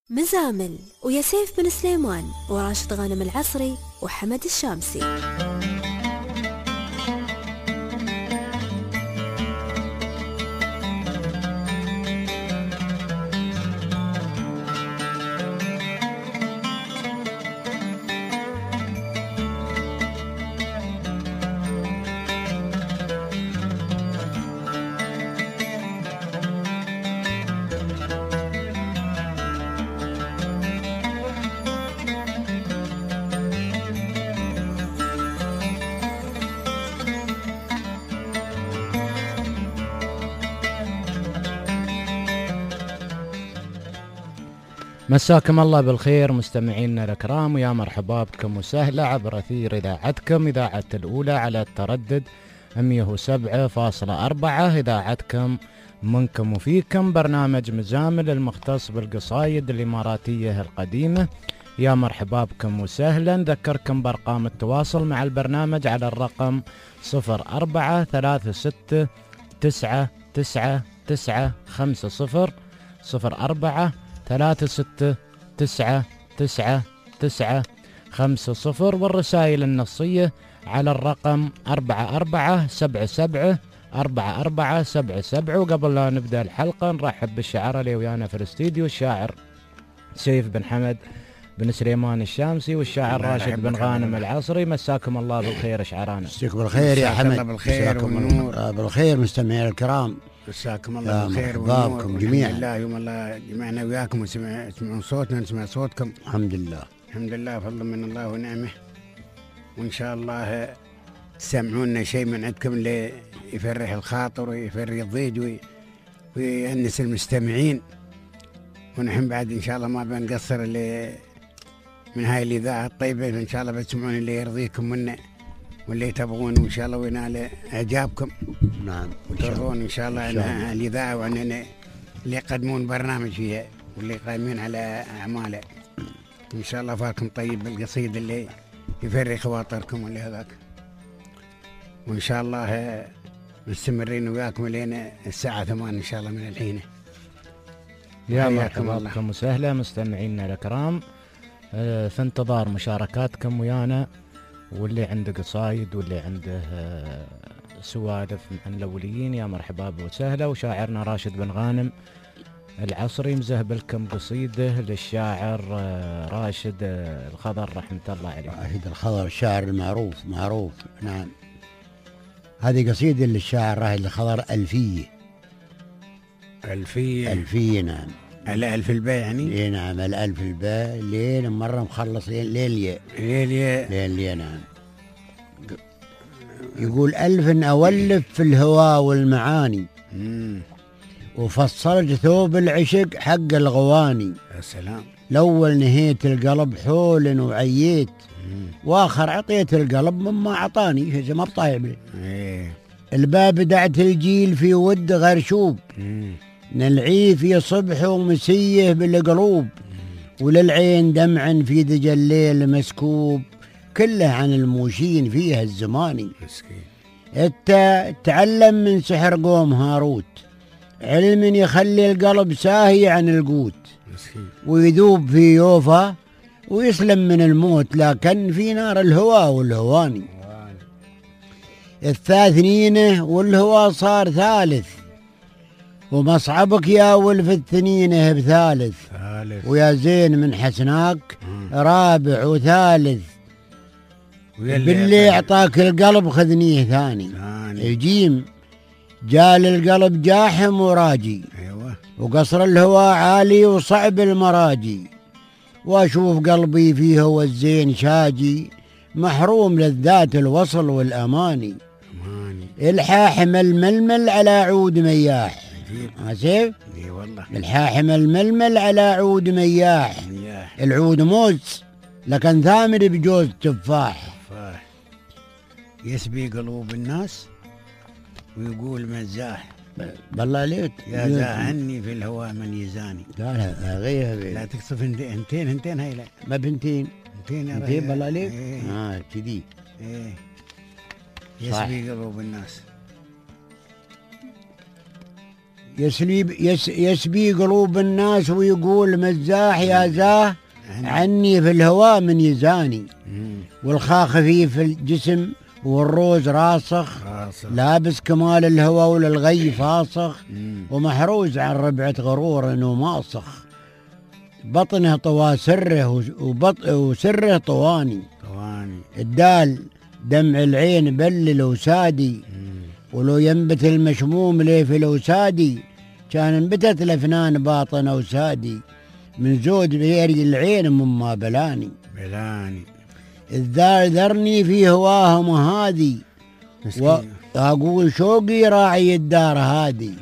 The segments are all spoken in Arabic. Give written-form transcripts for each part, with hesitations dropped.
مزامل ويا سيف بن سليمان وراشد غانم العصري وحمد الشامسي. مساكم الله بالخير مستمعينا الكرام، ويا مرحبا بكم وسهلا عبر أثير إذاعتكم إذاعة الأولى على التردد 107.4 إذاعتكم منكم وفيكم، برنامج مزامل المختص بالقصايد الإماراتية القديمة. يا مرحبا بكم وسهلا. نذكركم بأرقام التواصل مع البرنامج على الرقم 0436999950 0436999950 والرسائل النصية على الرقم 4477. وقبل لا نبدأ الحلقة نرحب بالشاعر اللي ويانا في الاستديو، الشاعر سيف بن حمد بن سليمان الشامسي والشاعر راشد بن غانم العصري. مساكم الله بالخير شعرانا. مساكم بالخير يا حمد. الله بالخير والنور. بالخير مستمعي الكرام، مساكم الله بالخير والنور جميعا. الحمد لله، يوم الله جمعنا وياكم وسمعون صوتنا، نسمع صوتكم. الحمد لله الحمد لله، فضل من الله ونعمه، وإن شاء الله تسمعونا شيء من عندكم اللي يفرح الخاطر ويفرح الضيج ويأنس المستمعين. ونحن بعد إن شاء الله ما بنقصر اللي من هاي الإذاعة الطيبة، إن شاء الله بتسمعون اللي يرضيكم منا واللي تبغون، وإن شاء الله وينال إعجابكم. نعم، وترضون إن شاء الله عن الإذاعة وعن اللي يقدمون برنامج فيها واللي قائمين على أعماله. إن شاء الله فاكم طيب بالقصيد اللي يفرق خواطركم واللي هذاك، وإن شاء الله مستمرين وياكم لين الساعة 8 إن شاء الله من الحين. يا مرحبا بكم وسهلا مستمعينا الكرام، في انتظار مشاركاتكم ويانا، واللي عنده قصايد واللي عنده سوالف عن الأوليين يا مرحبا وسهلا. وشاعرنا راشد بن غانم العصري مزهب لكم قصيده للشاعر راشد الخضر رحمة الله عليه. راشد الخضر الشاعر المعروف. نعم، هذه قصيدة للشاعر راشد الخضر ألفية. نعم، على ألف الباء يعني. إيه نعم، الألف الباء لين مرة مخلص ليليا. نعم. يقول: ألف أولف في الهوى والمعاني، وفصلت ثوب العشق حق الغواني. يا سلام. الأول نهيت القلب حول وعييت، وآخر عطيت القلب مما عطاني، ما بطايب لي. الباب دعت الجيل في ود غرشوب، نلعيه في صبح ومسيه بالقلوب، وللعين دمعا في دجى الليل مسكوب، كله عن الموشين فيها الزماني. تعلم من سحر قوم هاروت، علم يخلي القلب ساهي عن القوت، ويذوب في يوفا ويسلم من الموت، لكن في نار الهوى والهواني. الثاثنينه والهوى صار ثالث، ومصعبك يا ولف الثنينه بثالث، ويا زين من حسناك رابع وثالث، باللي اعطاك القلب خذنيه ثاني. الجيم جال القلب جاحم وراجي، وقصر الهوى عالي وصعب المراجي، واشوف قلبي فيه هو الزين شاجي، محروم لذات الوصل والاماني. الحاحم الململ على عود مياح. سيف؟ اي والله. الحاحم الململ على عود مياح. العود موز لكن ثامر بجوز تفاح. يسبي قلوب الناس ويقول مزاح. بالله عليك يا زاهني في الهواء من يزاني. لا غيرها، لا تقصف هنتين هاي. لا ما بنتين بالله عليك. كذي. يسبي قلوب الناس. يسبي قلوب الناس ويقول مزاح يا زاه عني في الهواء من يزاني. والخا خفيف الجسم والروز راسخ لابس كمال الهوى وللغي فاسخ ومحروز عن ربعة غرور وماسخ. بطنه طوى سره وسره طواني. الدال دمع العين بلل وسادي ولو ينبت المشموم ليه في الأوسادي كان انبتت الأفنان باطنة وسادي من زود بيري العين مما بلاني. الذار ذرني في هواهم هادي وأقول شوقي راعي الدار هادي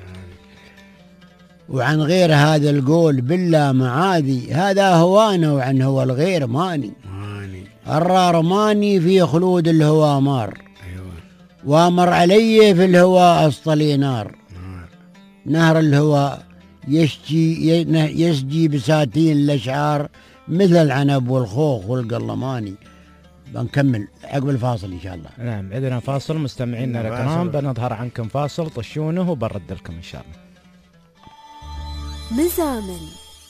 وعن غير هذا القول بالله معاذي. هذا هوانا وعن هو الغير ماني. الرار ماني في خلود الهوى مار وامر علي في الهوى أسطلي نار. نهر الهوى يسجي بساتين الأشعار مثل العنب والخوخ والقلماني. بنكمل عقب الفاصل إن شاء الله. نعم عندنا فاصل مستمعينا الكرام، بنظهر عنكم فاصل طشونه وبرد لكم إن شاء الله. مزامل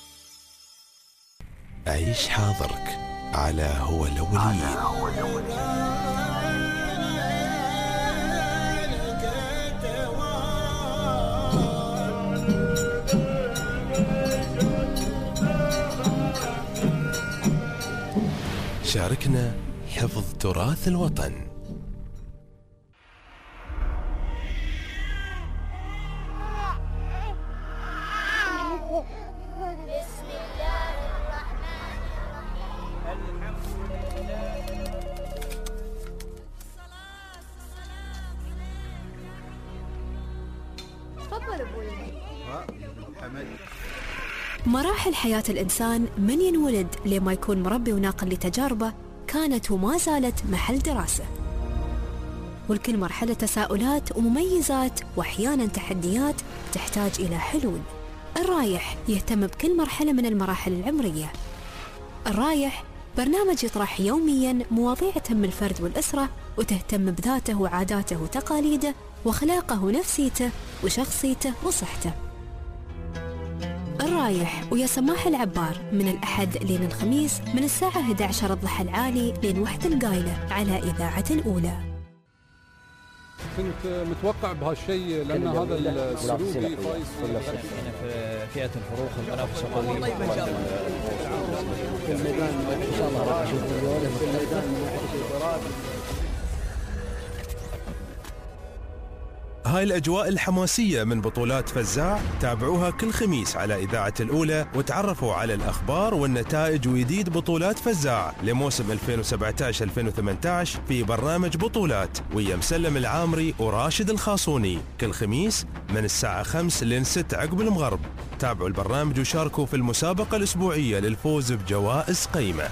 عيش حاضرك على هو الأولين. شاركنا حفظ تراث الوطن. مراحل حياة الإنسان من ينولد لما يكون مربي وناقل لتجاربه كانت وما زالت محل دراسة، والكل مرحلة تساؤلات ومميزات وأحيانا تحديات تحتاج إلى حلول. الرايح يهتم بكل مرحلة من المراحل العمرية. الرايح برنامج يطرح يوميا مواضيع تهم الفرد والأسرة وتهتم بذاته وعاداته وتقاليده وأخلاقه ونفسيته وشخصيته وصحته. الرايح ويا سماح العبار من الأحد لين الخميس من الساعة 11 الضحى العالي لين 1 القايلة على إذاعة الأولى. كنت متوقع بهالشيء لأن هذا السلوكي فايز في فئة الفروخ المنافسة قوية. هاي الأجواء الحماسية من بطولات فزاع تابعوها كل خميس على إذاعة الأولى وتعرفوا على الأخبار والنتائج وجديد بطولات فزاع لموسم 2017-2018 في برنامج بطولات ويا مسلم العامري وراشد الخاصوني كل خميس من الساعة 5 لين 6 عقب المغرب. تابعوا البرنامج وشاركوا في المسابقة الأسبوعية للفوز بجوائز قيمة.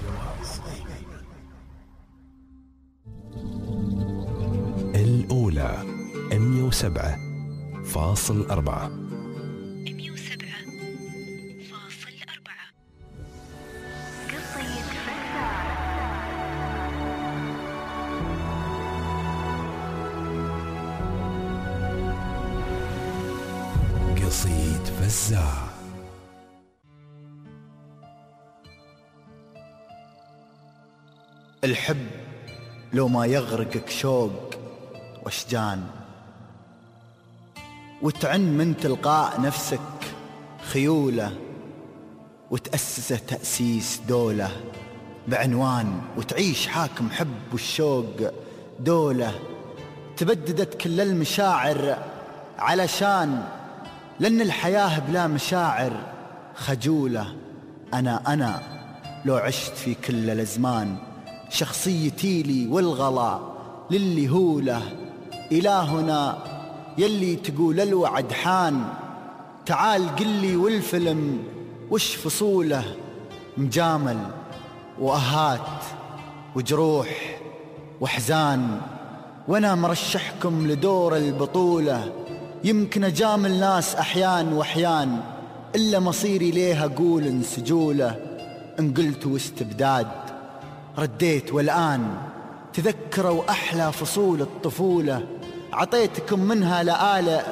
الأولى 107.4. قصيد فزاع. الحب لو ما يغرقك شوق واشجان وتعن من تلقاء نفسك خيولة وتأسس تأسيس دولة بعنوان وتعيش حاكم حب والشوق دولة تبددت كل المشاعر علشان لأن الحياة بلا مشاعر خجولة. أنا لو عشت في كل الأزمان شخصيتي لي والغلا للي هوله إلهنا يلي تقول الوعد حان تعال قلي والفيلم وش فصوله مجامل وأهات وجروح وحزان وانا مرشحكم لدور البطولة. يمكن اجامل ناس احيان واحيان الا مصيري ليها اقول انسجوله. ان قلت واستبداد رديت والآن تذكروا أحلى فصول الطفولة عطيتكم منها لآلئ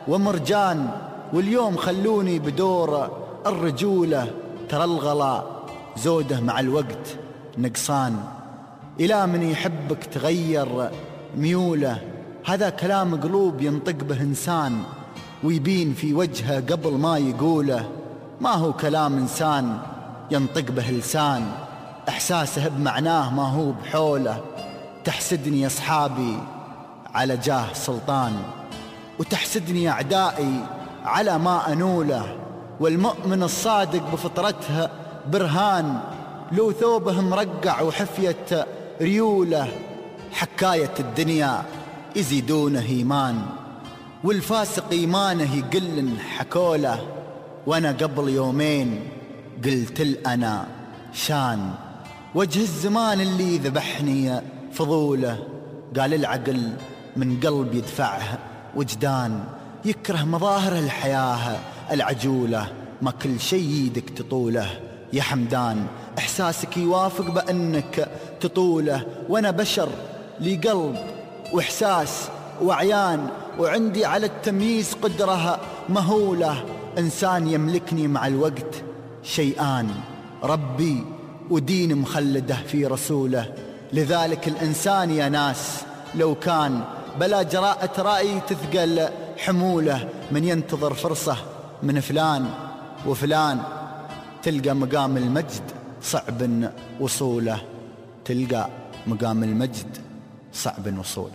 ومرجان، واليوم خلوني بدور الرجولة. ترى الغلا زوده مع الوقت نقصان، إلى من يحبك تغير ميوله. هذا كلام قلوب ينطق به إنسان ويبين في وجهه قبل ما يقوله. ما هو كلام إنسان ينطق به لسان، إحساسه بمعناه ما هو بحوله. تحسدني أصحابي على جاه سلطان، وتحسدني أعدائي على ما أنوله. والمؤمن الصادق بفطرته برهان، لو ثوبه مرقع وحفية ريوله. حكاية الدنيا يزيدونه إيمان، والفاسق إيمانه يقل حكوله. وأنا قبل يومين قلت أنا شان، وجه الزمان اللي ذبحني فضوله. قال العقل من قلب يدفعه وجدان، يكره مظاهر الحياة العجولة. ما كل شي يدك تطوله يا حمدان، إحساسك يوافق بأنك تطوله. وأنا بشر لي قلب وإحساس وعيان، وعندي على التمييز قدرة مهولة. إنسان يملكني مع الوقت شيئان، ربي ودين مخلده في رسوله. لذلك الإنسان يا ناس لو كان بلا جراءة رأي تثقل حموله. من ينتظر فرصة من فلان وفلان، تلقى مقام المجد صعب وصوله. تلقى مقام المجد صعب وصوله.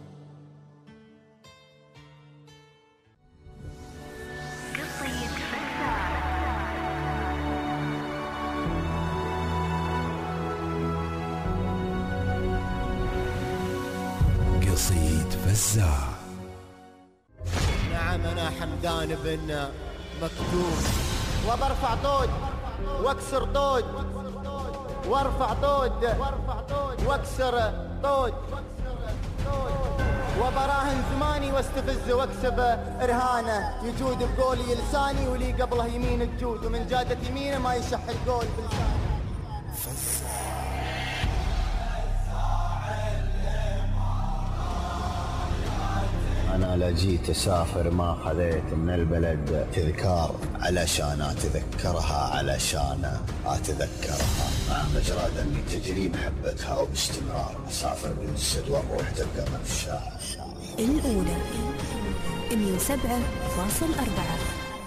قصيد فزاع. نعم أنا حمدان بن مكتوم، وبرفع طود واكسر طود، وارفع طود واكسر طود، وبراهن زماني واستفز واكسب رهانه. يجود بقولي لساني ولي قبله يمين تجود، ومن جادت يمينه ما يشح القول بلسانه. أنا لا جيت أسافر ما خذيت من البلد تذكار، علشان أتذكرها علشان أتذكرها. مع مجرى دمي تجري محبتها وباستمرار أسافر بالجسد وأروح تلقى من الشاعر. الأولى 107.4.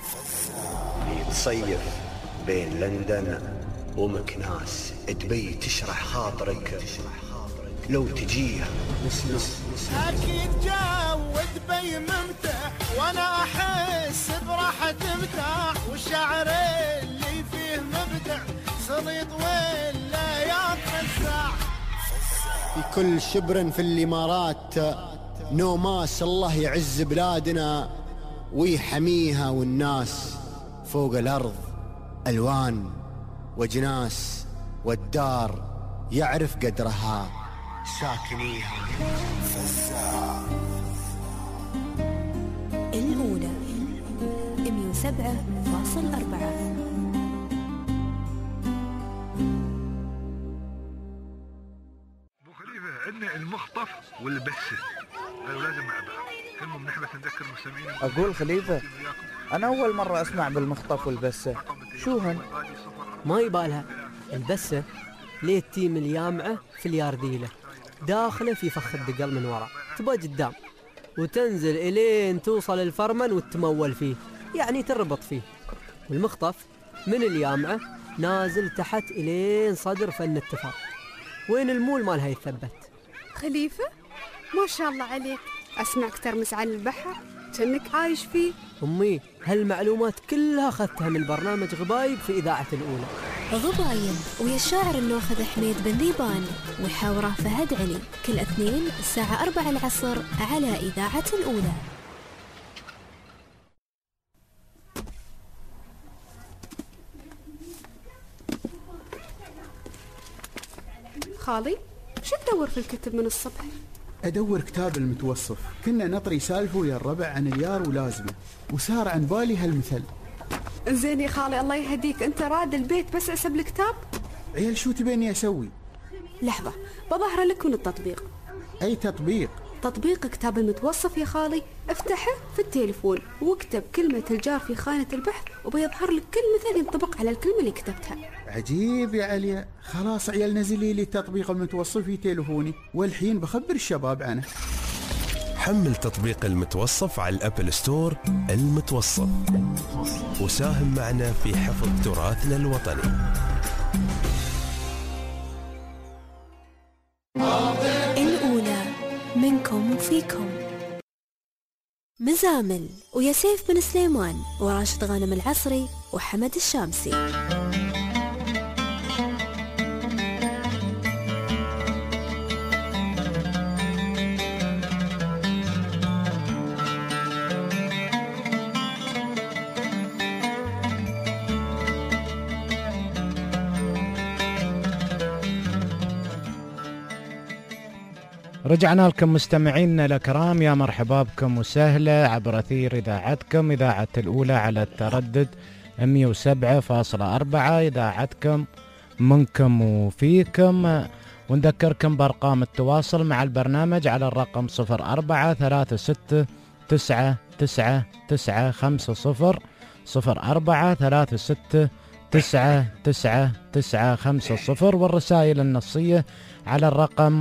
تصيف بين لندن ومكناس، دبي تشرح خاطرك لو تجيها. أكيد جو دبي ممتع، وأنا أحس براحة مرتاح، والشعر اللي فيه مبدع صليط ولا يتفزع. في كل شبر في الإمارات نوماس، الله يعز بلادنا ويحميها، والناس فوق الأرض ألوان وجناس، والدار يعرف قدرها ساكنيها. الأولى 107.4. ابو خليفه عندنا المخطف والبسه، لازم مع بعض. المهم نحن بس نذكر المستمعين. اقول خليفه انا اول مره اسمع بالمخطف والبسه، شوهن؟ ما يبالها. البسه ليه التيم اليامعه في اليارديله، داخله في فخ الدقل من وراء، تبقى قدام وتنزل الين توصل الفرمن وتمول فيه، يعني تربط فيه. والمخطف من اليامعه نازل تحت الين صدر فن التفاق، وين المول مالها يثبت. خليفه ما شاء الله عليك، اسمعك ترمس على البحر كأنك عايش فيه. امي هالمعلومات كلها اخذتها من برنامج غبايب في اذاعه الاولى. غبايب ويا الشاعر الناخذ حميد بن ذيبان وحوره فهد علي، كل اثنين الساعة 4 العصر على إذاعة الأولى. خالي شو تدور في الكتب من الصبح؟ أدور كتاب المتوصف، كنا نطري سالفه ويا الربع عن اليار ولازمه، وصار عن بالي هالمثل. زين يا خالي الله يهديك، انت راد البيت بس اسب الكتاب؟ عيال شو تبيني اسوي؟ لحظة بظهر لك من التطبيق. اي تطبيق؟ تطبيق كتاب المتوصف يا خالي، افتحه في التليفون واكتب كلمة الجار في خانة البحث وبيظهر لك كل مثل ينطبق على الكلمة اللي كتبتها. عجيب يا عليا، خلاص عيال نزلي لي تطبيق المتوصف في تليفوني والحين بخبر الشباب عنه. حمل تطبيق المتوصف على الأبل ستور. المتوصف، وساهم معنا في حفظ تراثنا الوطني. الأولى منكم وفيكم. مزامل ويا سيف بن سليمان وراشد غانم العصري وحمد الشامسي. رجعنا لكم مستمعينا الأكرام، يا مرحبا بكم وسهلا عبر أثير إذاعتكم، إذاعة الأولى على التردد 107.4، إذاعتكم منكم وفيكم. ونذكركم بأرقام التواصل مع البرنامج على الرقم 0436999950 0436999950 والرسائل النصية على الرقم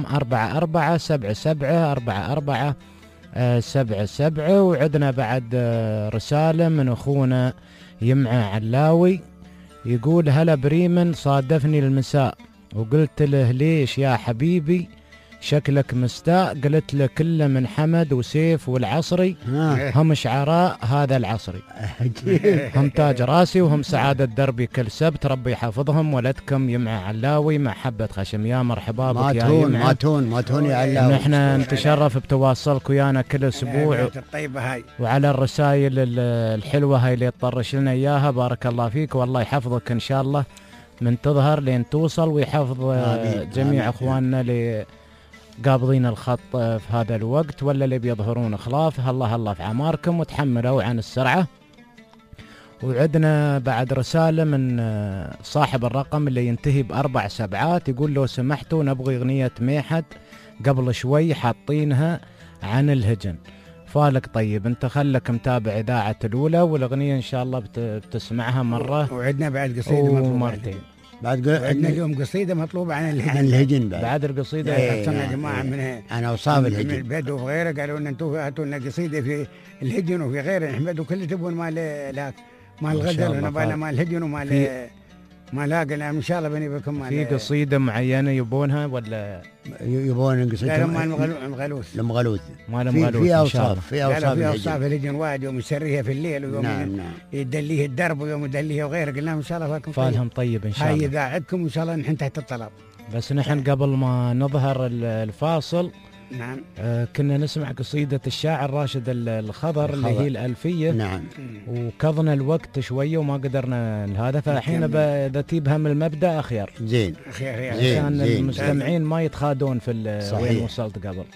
44774477. وعدنا بعد رسالة من أخونا يمعى علاوي، يقول: هلا بريمن، صادفني المساء وقلت له ليش يا حبيبي شكلك مستاء، قلت له كله من حمد وسيف والعصري، هم شعراء هذا العصري، هم تاج راسي وهم سعادة دربي كل سبت، ربي يحفظهم. ولدكم يمعى علاوي مع حبة خشم. يا مرحبا بك يا يمعى. ما تون يا علاوي. نحن نتشرف بتواصلك ويانا كل اسبوع وعلى الرسائل الحلوة هاي اللي تطرش لنا اياها. بارك الله فيك والله يحفظك ان شاء الله من تظهر لين توصل، ويحفظ جميع اخواننا اللي قابضين الخط في هذا الوقت ولا اللي بيظهرون خلاف. الله في عماركم وتحملوا عن السرعة. وعدنا بعد رسالة من صاحب الرقم اللي ينتهي ب4 7، يقول: لو سمحتوا نبغي أغنية ميحد قبل شوي حاطينها عن الهجن. فالك طيب انت خلك متابع إذاعة الأولى، والأغنية إن شاء الله بتسمعها مرة. وعدنا بعد قصيدة ومرتين. عندنا اليوم قصيدة مطلوبة عن الهجن. بعد القصيدة يا جماعة من أنا وصاب الهجن من البدو وغيره، قالوا لنا انتم هاتوا لنا قصيدة في الهجن وفي غيره. نحمد وكل تبون مال الغزل ونبانا مال الهجن ومال ما لاقنا. ان شاء الله بني بكم في قصيدة معينة يبونها ولا يبون قصيدة؟ لا مال المغلوث مال المغلوث في اوصاف الهجن واحد، يوم يسريها في الليل ويوم يدليه الدرب ويوم يدليه وغيره. قلنا ان شاء الله فالهم طيب ان شاء الله. هاي اذاعتكم وان شاء الله نحن تحت الطلب. بس نحن قبل ما نظهر الفاصل نعم كنا نسمع قصيدة الشاعر راشد الخضر اللي هي الألفية. نعم. وكظنا الوقت شوية وما قدرنا هذا، فالحين إذا تجيبها من المبدأ أخير. زين عشان المستمعين ما يتخادون في وين وصلت قبل.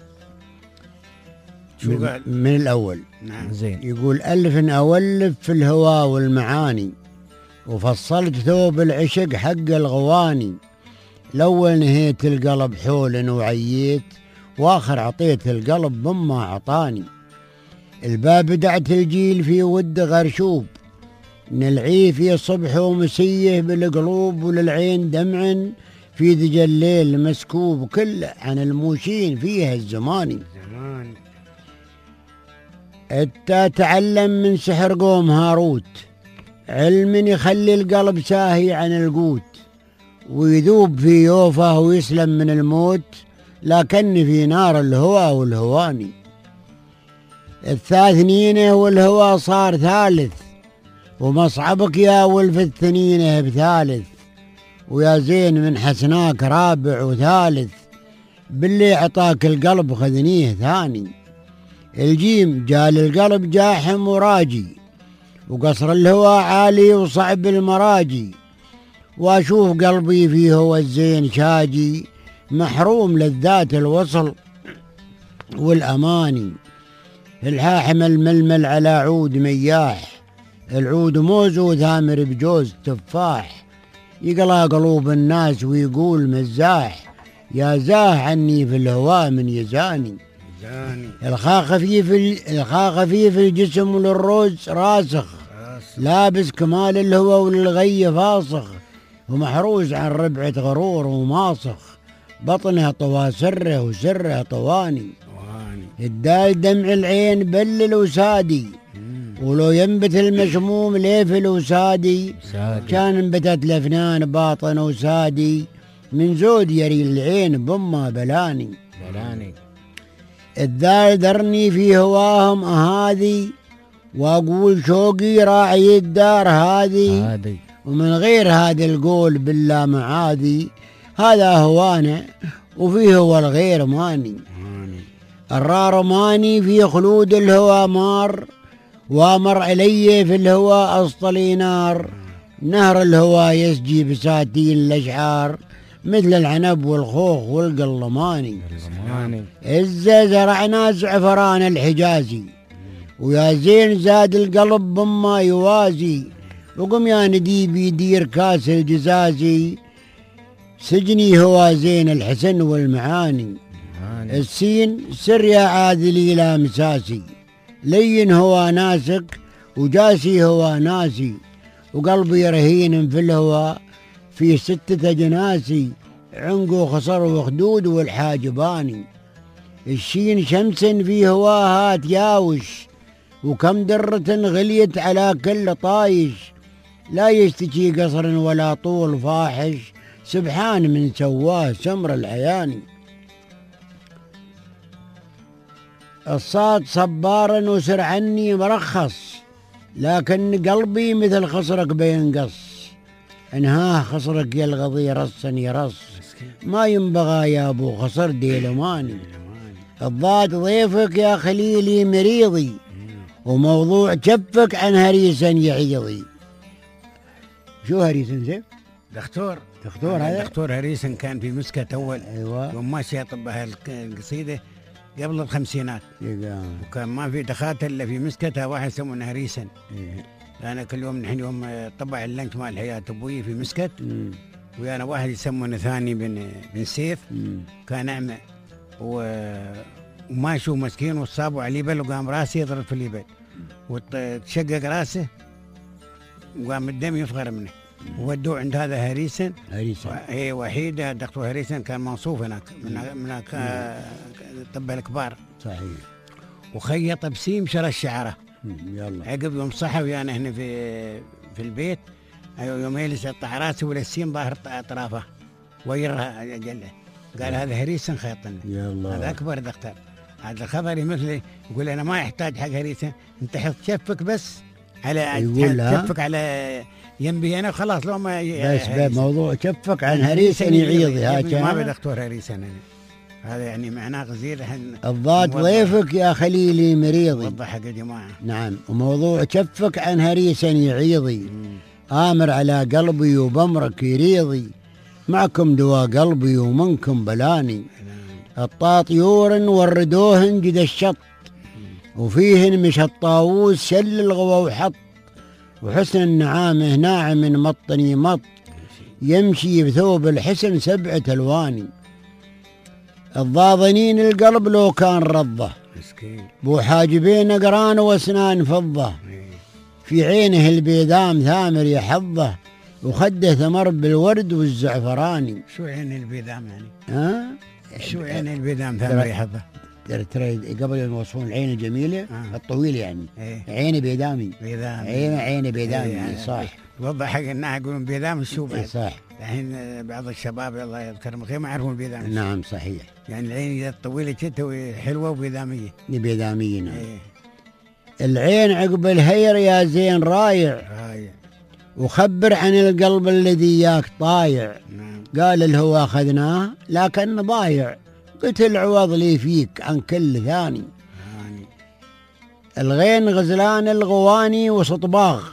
من الأول. نعم. زين. يقول: ألف أولف في الهوى والمعاني، وفصلت ثوب العشق حق الغواني، الأول نهيت القلب حول وعييت، واخر عطيت القلب مما عطاني، الباب دعت الجيل في ود غرشوب، نلعيه في صبح ومسيه بالقلوب، وللعين دمع في ذج الليل مسكوب، كل عن الموشين فيها الزماني. تعلم من سحر قوم هاروت، علم يخلي القلب ساهي عن القوت، ويذوب في يوفه ويسلم من الموت، لكن في نار الهوى والهواني. الثاثنينه والهوى صار ثالث، ومصعبك يا ولف الثنينه بثالث، ويا زين من حسناك رابع وثالث، باللي عطاك القلب خذنيه ثاني. الجيم جال القلب جاحم وراجي، وقصر الهوى عالي وصعب المراجي، واشوف قلبي فيه هو الزين شاجي، محروم لذات الوصل والأماني. الحاحم الململ على عود مياح، العود موز وثامر بجوز تفاح، يقلى قلوب الناس ويقول مزاح، يا زاه عني في الهواء من يزاني. الخاء خفيف الجسم وللروز راسخ، لابس كمال الهوى وللغي فاصخ، ومحروز عن ربعة غرور وماصخ، بطنه طوى سره وسره طواني، الدال دمع العين بلل وسادي، ولو ينبت المشموم ليفل وسادي، كان انبتت الافنان باطن وسادي، من زود يري العين بما بلاني. الذال ذرني في هواهم أهادي، واقول شوقي راعي الدار هذه، ومن غير هذا القول بالله معادي، هذا هوانا وفيه هو الغير ماني. الرار ماني في خلود الهوى مار، وامر علي في الهوى أسطلي نار، نهر الهوى يسجي بساتين الأشعار، مثل العنب والخوخ والقلماني. إزا زرعنا زعفران الحجازي، ويا زين زاد القلب بما يوازي، وقم يا نديب يدير كاس الجزازي، سجني هو زين الحسن والمعاني. السين سر يا عادلي لا مساسي، لين هو ناسك وجاسي هو ناسي، وقلبي رهين في الهوى في 6 أجناسي، عنقه خصر وخدود والحاجباني. الشين شمس في هواها تياوش، وكم درة غليت على كل طايش، لا يشتكي قصر ولا طول فاحش، سبحان من سواه سمر العياني. الصاد صبارا وسر عني مرخص، لكن قلبي مثل خصرك بينقص، انهاه خصرك يا الغضي رصا يرص، ما ينبغى يا ابو خصر ديلماني. الضاد ضيفك يا خليلي مريضي، وموضوع جفك عن هريسا يعيضي. شو هريسا زين؟ دكتور هذا دكتور هريسا كان في مسكت اول. ايوه. يوم ماشي يطب القصيده قبل الخمسينات، وكان ما في دخاتر الا في مسكتها واحد يسمونه هريسا. انا كل يوم نحن يوم طبع اللنش مال حياة ابوي في مسكت، ويانا واحد يسمونه ثاني بن سيف، كان اعمى وماشي مسكين، وصابوا على اليبل، وقام راسي يضرب في اليبل وتشقق راسه، وقام الدم يفغر منه، وودوه عند هذا هريسن. هي وحيده الدكتور هريسن كان موصوف هناك من طب الكبار. صحيح. وخيط بسيم شرى الشعره. يلا. عقب يوم صحى ويانا هنا في البيت، يوم يجلس يقطع راسه ولا السيم ظاهر اطرافه ويرها جله، قال هذا هريسن خيطني. يلا. هذا اكبر دكتور. هذا الخبر مثلي يقول انا ما يحتاج حق هريسن، انت حط شفك بس على شفك على ينبي انا خلاص، لو ما بس موضوع شفك عن هريسن يعيضي. هذا ما بدكتور هريسن هذا يعني معناه غزير. الضاد ضيفك يا خليلي مريضي، وضح يا جماعه. نعم. وموضوع شفك عن هريسن يعيضي، آمر على قلبي وبمرك يريضي، معكم دواء قلبي ومنكم بلاني. الطاطيور وردوهن جد الشط، وفيهن مش الطاووس شل الغوى وحط، وحسن النعامه ناعم مطني مط، يمشي بثوب الحسن 7 ألواني. الضاضنين القلب لو كان رضه، بو حاجبين قران واسنان فضه، في عينه البيدام ثامر يحظه، وخده ثمر بالورد والزعفراني. شو عين البيدام يعني؟ شو عين البيدام ثامر يحظه؟ ترى قبل يوصفون العين الجميله الطويله يعني. عين بيدامي. عين بيدامي. يعني صح. وضح حق الناس يقولون بيدام الشو بعد. صح. الحين بعض الشباب الله يذكرهم الخير ما يعرفون البيدام. نعم صحيح. يعني العين اذا طويله كده حلوه وبيداميه. بيداميه نعم. العين عقب الهير يا زين رايع، وخبر عن القلب الذي ياك طايع. قال الهوى اخذناه لكن ضايع، قلت العوض لي فيك عن كل ثاني. الغين غزلان الغواني وسطباغ،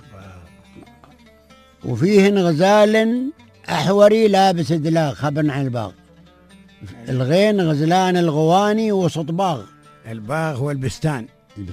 وفيهن غزال أحوري لابس دلاغ. خبرنا عن الباغ. الغين غزلان الغواني وسطباغ. الباغ هو البستان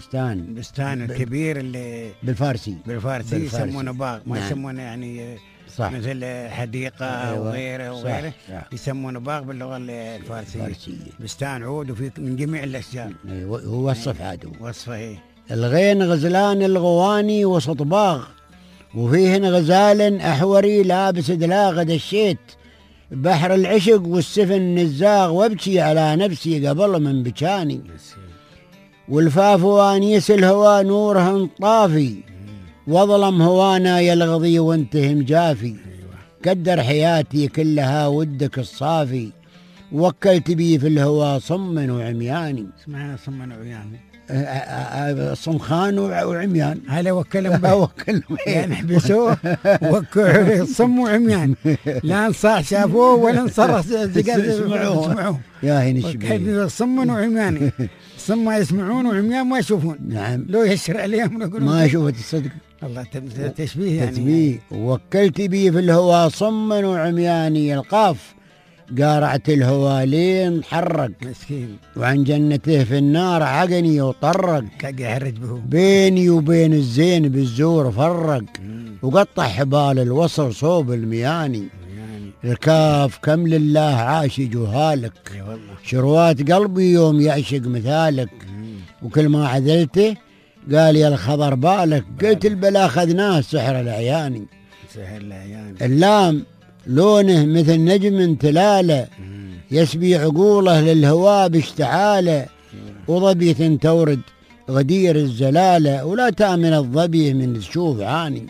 البستان الكبير اللي بالفارسي يسمونه باغ، ما يسمونه يعني صح. مثل حديقة وغيره وغيره، يسمونه باغ باللغة الفارسية. بستان عود وفي من جميع الأشجار. هو وصف عادو وصفه. الغين غزلان الغواني وسط باغ، وفيهن غزال أحوري لابس دلاغ دشيت بحر العشق والسفن نزاغ، وابكي على نفسي قبل من بكاني، والفاف وانيس الهوى نورهن طافي، وظلم هوانا يلغضي وانتهم جافي، قدر حياتي كلها ودك الصافي، وكلت بي في الهوى صم وعمياني. اسمعنا صم وعمياني، صمخان وعميان. هلا وكلهم يعني حبسوه وكلوا صم وعميان، لا انصاع شافوه ولا انصرخ يسمعوه. يا هي نشبه صم وعمياني، صم ما يسمعون وعميان ما يشوفون. نعم. لو يشر عليهم ما شوفت الصدق. الله تشبيه يعني. تشبيه. وكلت بي في الهوى صم وعمياني، القاف قارعت الهوى لين حرق مسكين، وعن جنته في النار عقني وطرق، يحرج به بيني وبين الزين بالزور فرق، وقطع حبال الوصل صوب المياني، الكاف كم لله عاش جهالك، شروات قلبي يوم يعشق مثالك، وكل ما عذلته قال يا الخضر بالك، قلت البلا خذناه سحر العياني. اللام لونه مثل نجم تلاله، يسبي عقوله للهواء باشتعاله، وظبية تورد غدير الزلاله، ولا تامن الظبي من تشوف عاني.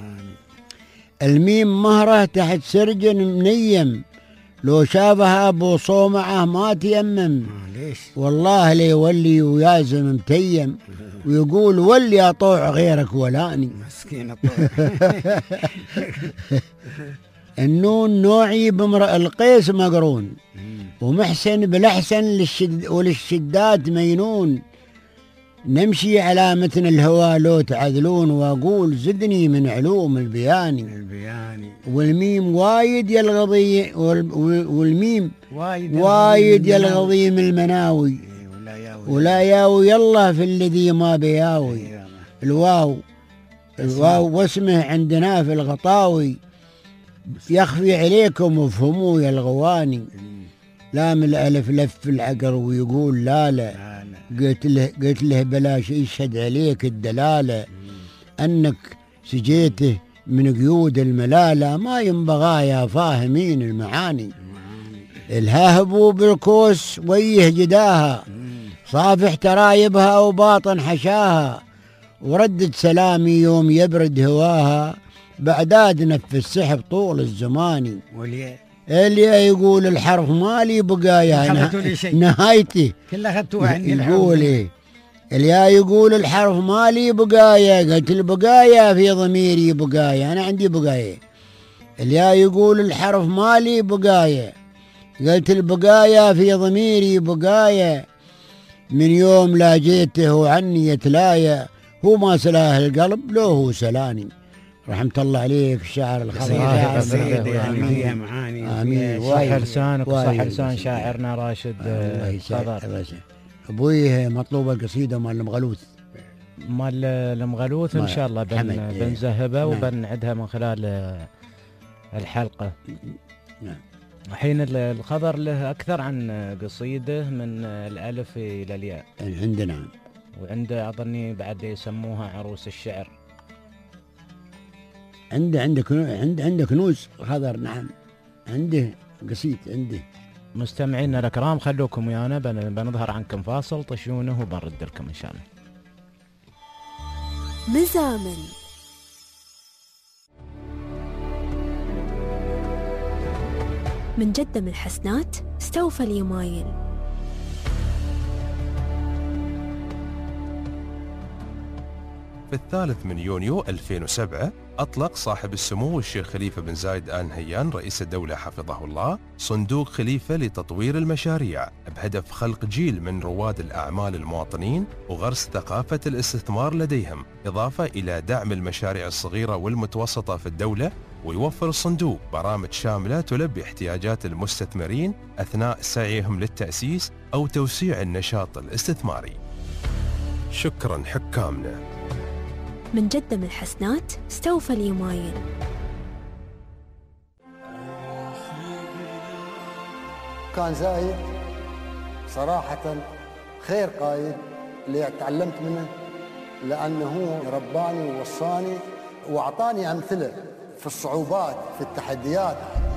الميم مهره تحت سرج منيم، لو شافها ابو صومعه ما تيمم، والله لي ولي ويازم متيم، ويقول ولي اطوع غيرك ولاني. مسكين اطوع. النون نوعي بامرأ القيس مقرون، ومحسن بالأحسن وللشدات مينون، نمشي على متن الهوى لو تعذلون، وأقول زدني من علوم البياني. والميم وايد يلغضي، والميم وايد يلغضي من المناوي، ولا ياوي يلا في الذي ما بياوي. الواو واسمه عندنا في الغطاوي، يخفي عليكم وفهموا يا الغواني. لام الألف لف العقل ويقول لا قلت له بلاش يشهد عليك الدلالة، أنك سجيته من قيود الملالة، ما ينبغى يا فاهمين المعاني. الهاهبوا بالكوس ويه جداها، صافح ترايبها وباطن حشاها، وردد سلامي يوم يبرد هواها، بعداد نف السحب طول الزماني. اللي يقول الحرف مالي بقايا نهايتي كلها اخذتوها عني. يقول ايه اللي يقول الحرف مالي بقايا، قلت البقايا في ضميري بقايا، انا عندي بقايا. اللي يقول الحرف مالي بقايا، قلت البقايا في ضميري بقايا، من يوم لا جيته عني يتلايا، هو ما سلاه القلب لو هو سلاني. رحمة الله عليك الشاعر الخضر. يعني فيها معاني. آمين. صح لسانك وصح لسان شاعرنا راشد خضر. أبوي مطلوبة القصيدة مال المغلوث. مال المغلوث إن شاء الله بنذهبها وبنعدها من خلال الحلقة. الحين الخضر له أكثر عن قصيدة من الألف إلى الياء عندنا، وعنده أظني بعد يسموها عروس الشعر. عنده كنوز خضر. نعم عنده قصيد. عنده. مستمعينا الكرام خلوكم ويانا، بنظهر عنكم فاصل طشونه وبنرد لكم ان شاء الله. مزامل من جدة من الحسنات استوفى اليمايل. في 3 يونيو 2007 أطلق صاحب السمو الشيخ خليفة بن زايد آل نهيان رئيس الدولة حفظه الله صندوق خليفة لتطوير المشاريع بهدف خلق جيل من رواد الأعمال المواطنين وغرس ثقافة الاستثمار لديهم، إضافة إلى دعم المشاريع الصغيرة والمتوسطة في الدولة. ويوفر الصندوق برامج شاملة تلبي احتياجات المستثمرين أثناء سعيهم للتأسيس أو توسيع النشاط الاستثماري. شكرا حكامنا. من جدة من الحسنات استوفى اليمايل. وكان زايد صراحة خير قايد اللي تعلمت منه، لأنه رباني ووصاني وأعطاني أمثلة في الصعوبات في التحديات.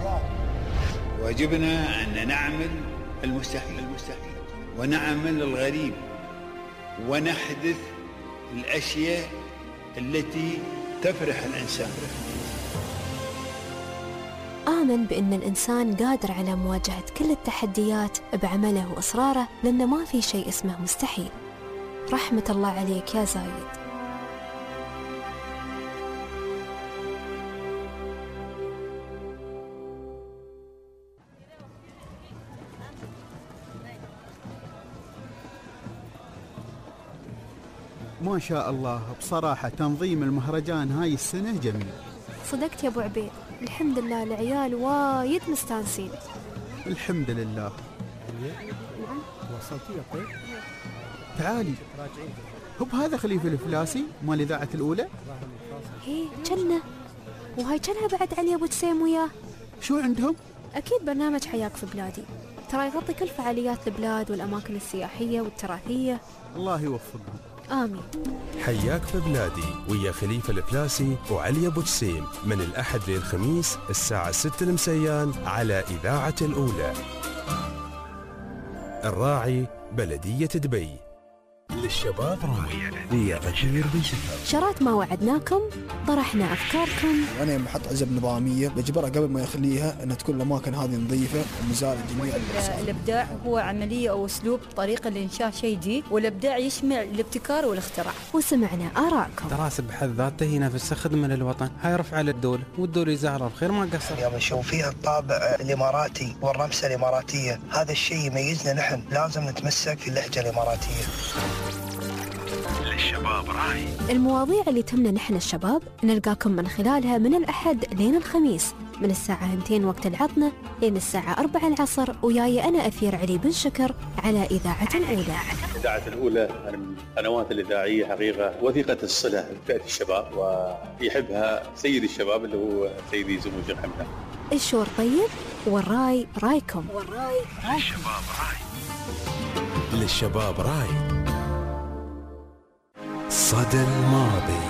واجبنا أن نعمل المستحيل ونعمل الغريب ونحدث الأشياء التي تفرح الإنسان. آمن بأن الإنسان قادر على مواجهة كل التحديات بعمله وإصراره، لأن ما في شيء اسمه مستحيل. رحمة الله عليك يا زايد. ما شاء الله، بصراحة تنظيم المهرجان هاي السنة جميل. صدقت يا أبو عبيد، الحمد لله العيال وايد مستانسين. الحمد لله. نعم وصلتي يا طيب؟ تعالي. هب هذا خليفة الفلاسي مال إذاعة الأولى؟ هي جنة، وهاي جنها بعد علي أبو جسيم وياه. شو عندهم؟ أكيد برنامج حياك في بلادي، ترى يغطي كل فعاليات البلاد والأماكن السياحية والتراثية. الله يوفقهم. آمين. حياك في بلادي ويا خليفة الفلاسي وعلي أبو جسيم من الأحد للخميس الساعة 6 المسيان على إذاعة الأولى. الراعي بلدية دبي. للشباب راعي ويا غدير بن سفر. شرات ما وعدناكم، طرحنا أفكاركم. أنا محط عزب نظامية بجبرها قبل ما يخليها أن تكون الأماكن هذه نظيفة ومزال جميع الإبداع هو عملية أو أسلوب طريقة لإنشاء شيء جديد، والإبداع يشمل الابتكار والاختراع. وسمعنا آراءكم. دراسة بحد ذاته هي نفسها خدمة للوطن، هاي رفعة للدولة، والدولة يزعرها بخير ما قصر. اليوم نشوف فيها الطابع الإماراتي والرمسة الإماراتية، هذا الشيء يميزنا نحن، لازم نتمسك في اللهجة الإماراتية. للشباب راعي. المواضيع اللي تهمنا نحن الشباب نلقاكم من خلالها من الأحد لين الخميس من الساعة 2 وقت العطنة لين الساعة 4 العصر، وياي أنا أثير علي بن شكر على إذاعة الأولى. إذاعة الأولى من القنوات الإذاعية حقيقة وثيقة الصلة لفئة الشباب، ويحبها سيد الشباب اللي هو سيدي سمو الشيخ حمدان. الشور طيب والراي رايكم. للشباب راعي. للشباب راعي. صدى الماضي.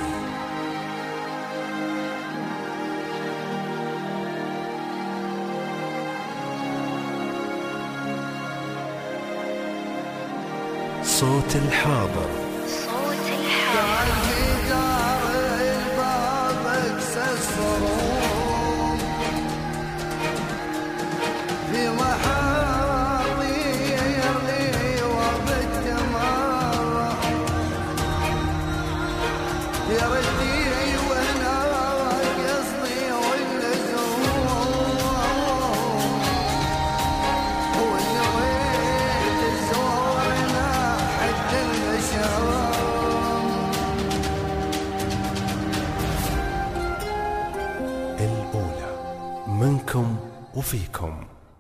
صوت الحاضر. صوت الحاضر. في منكم وفيكم.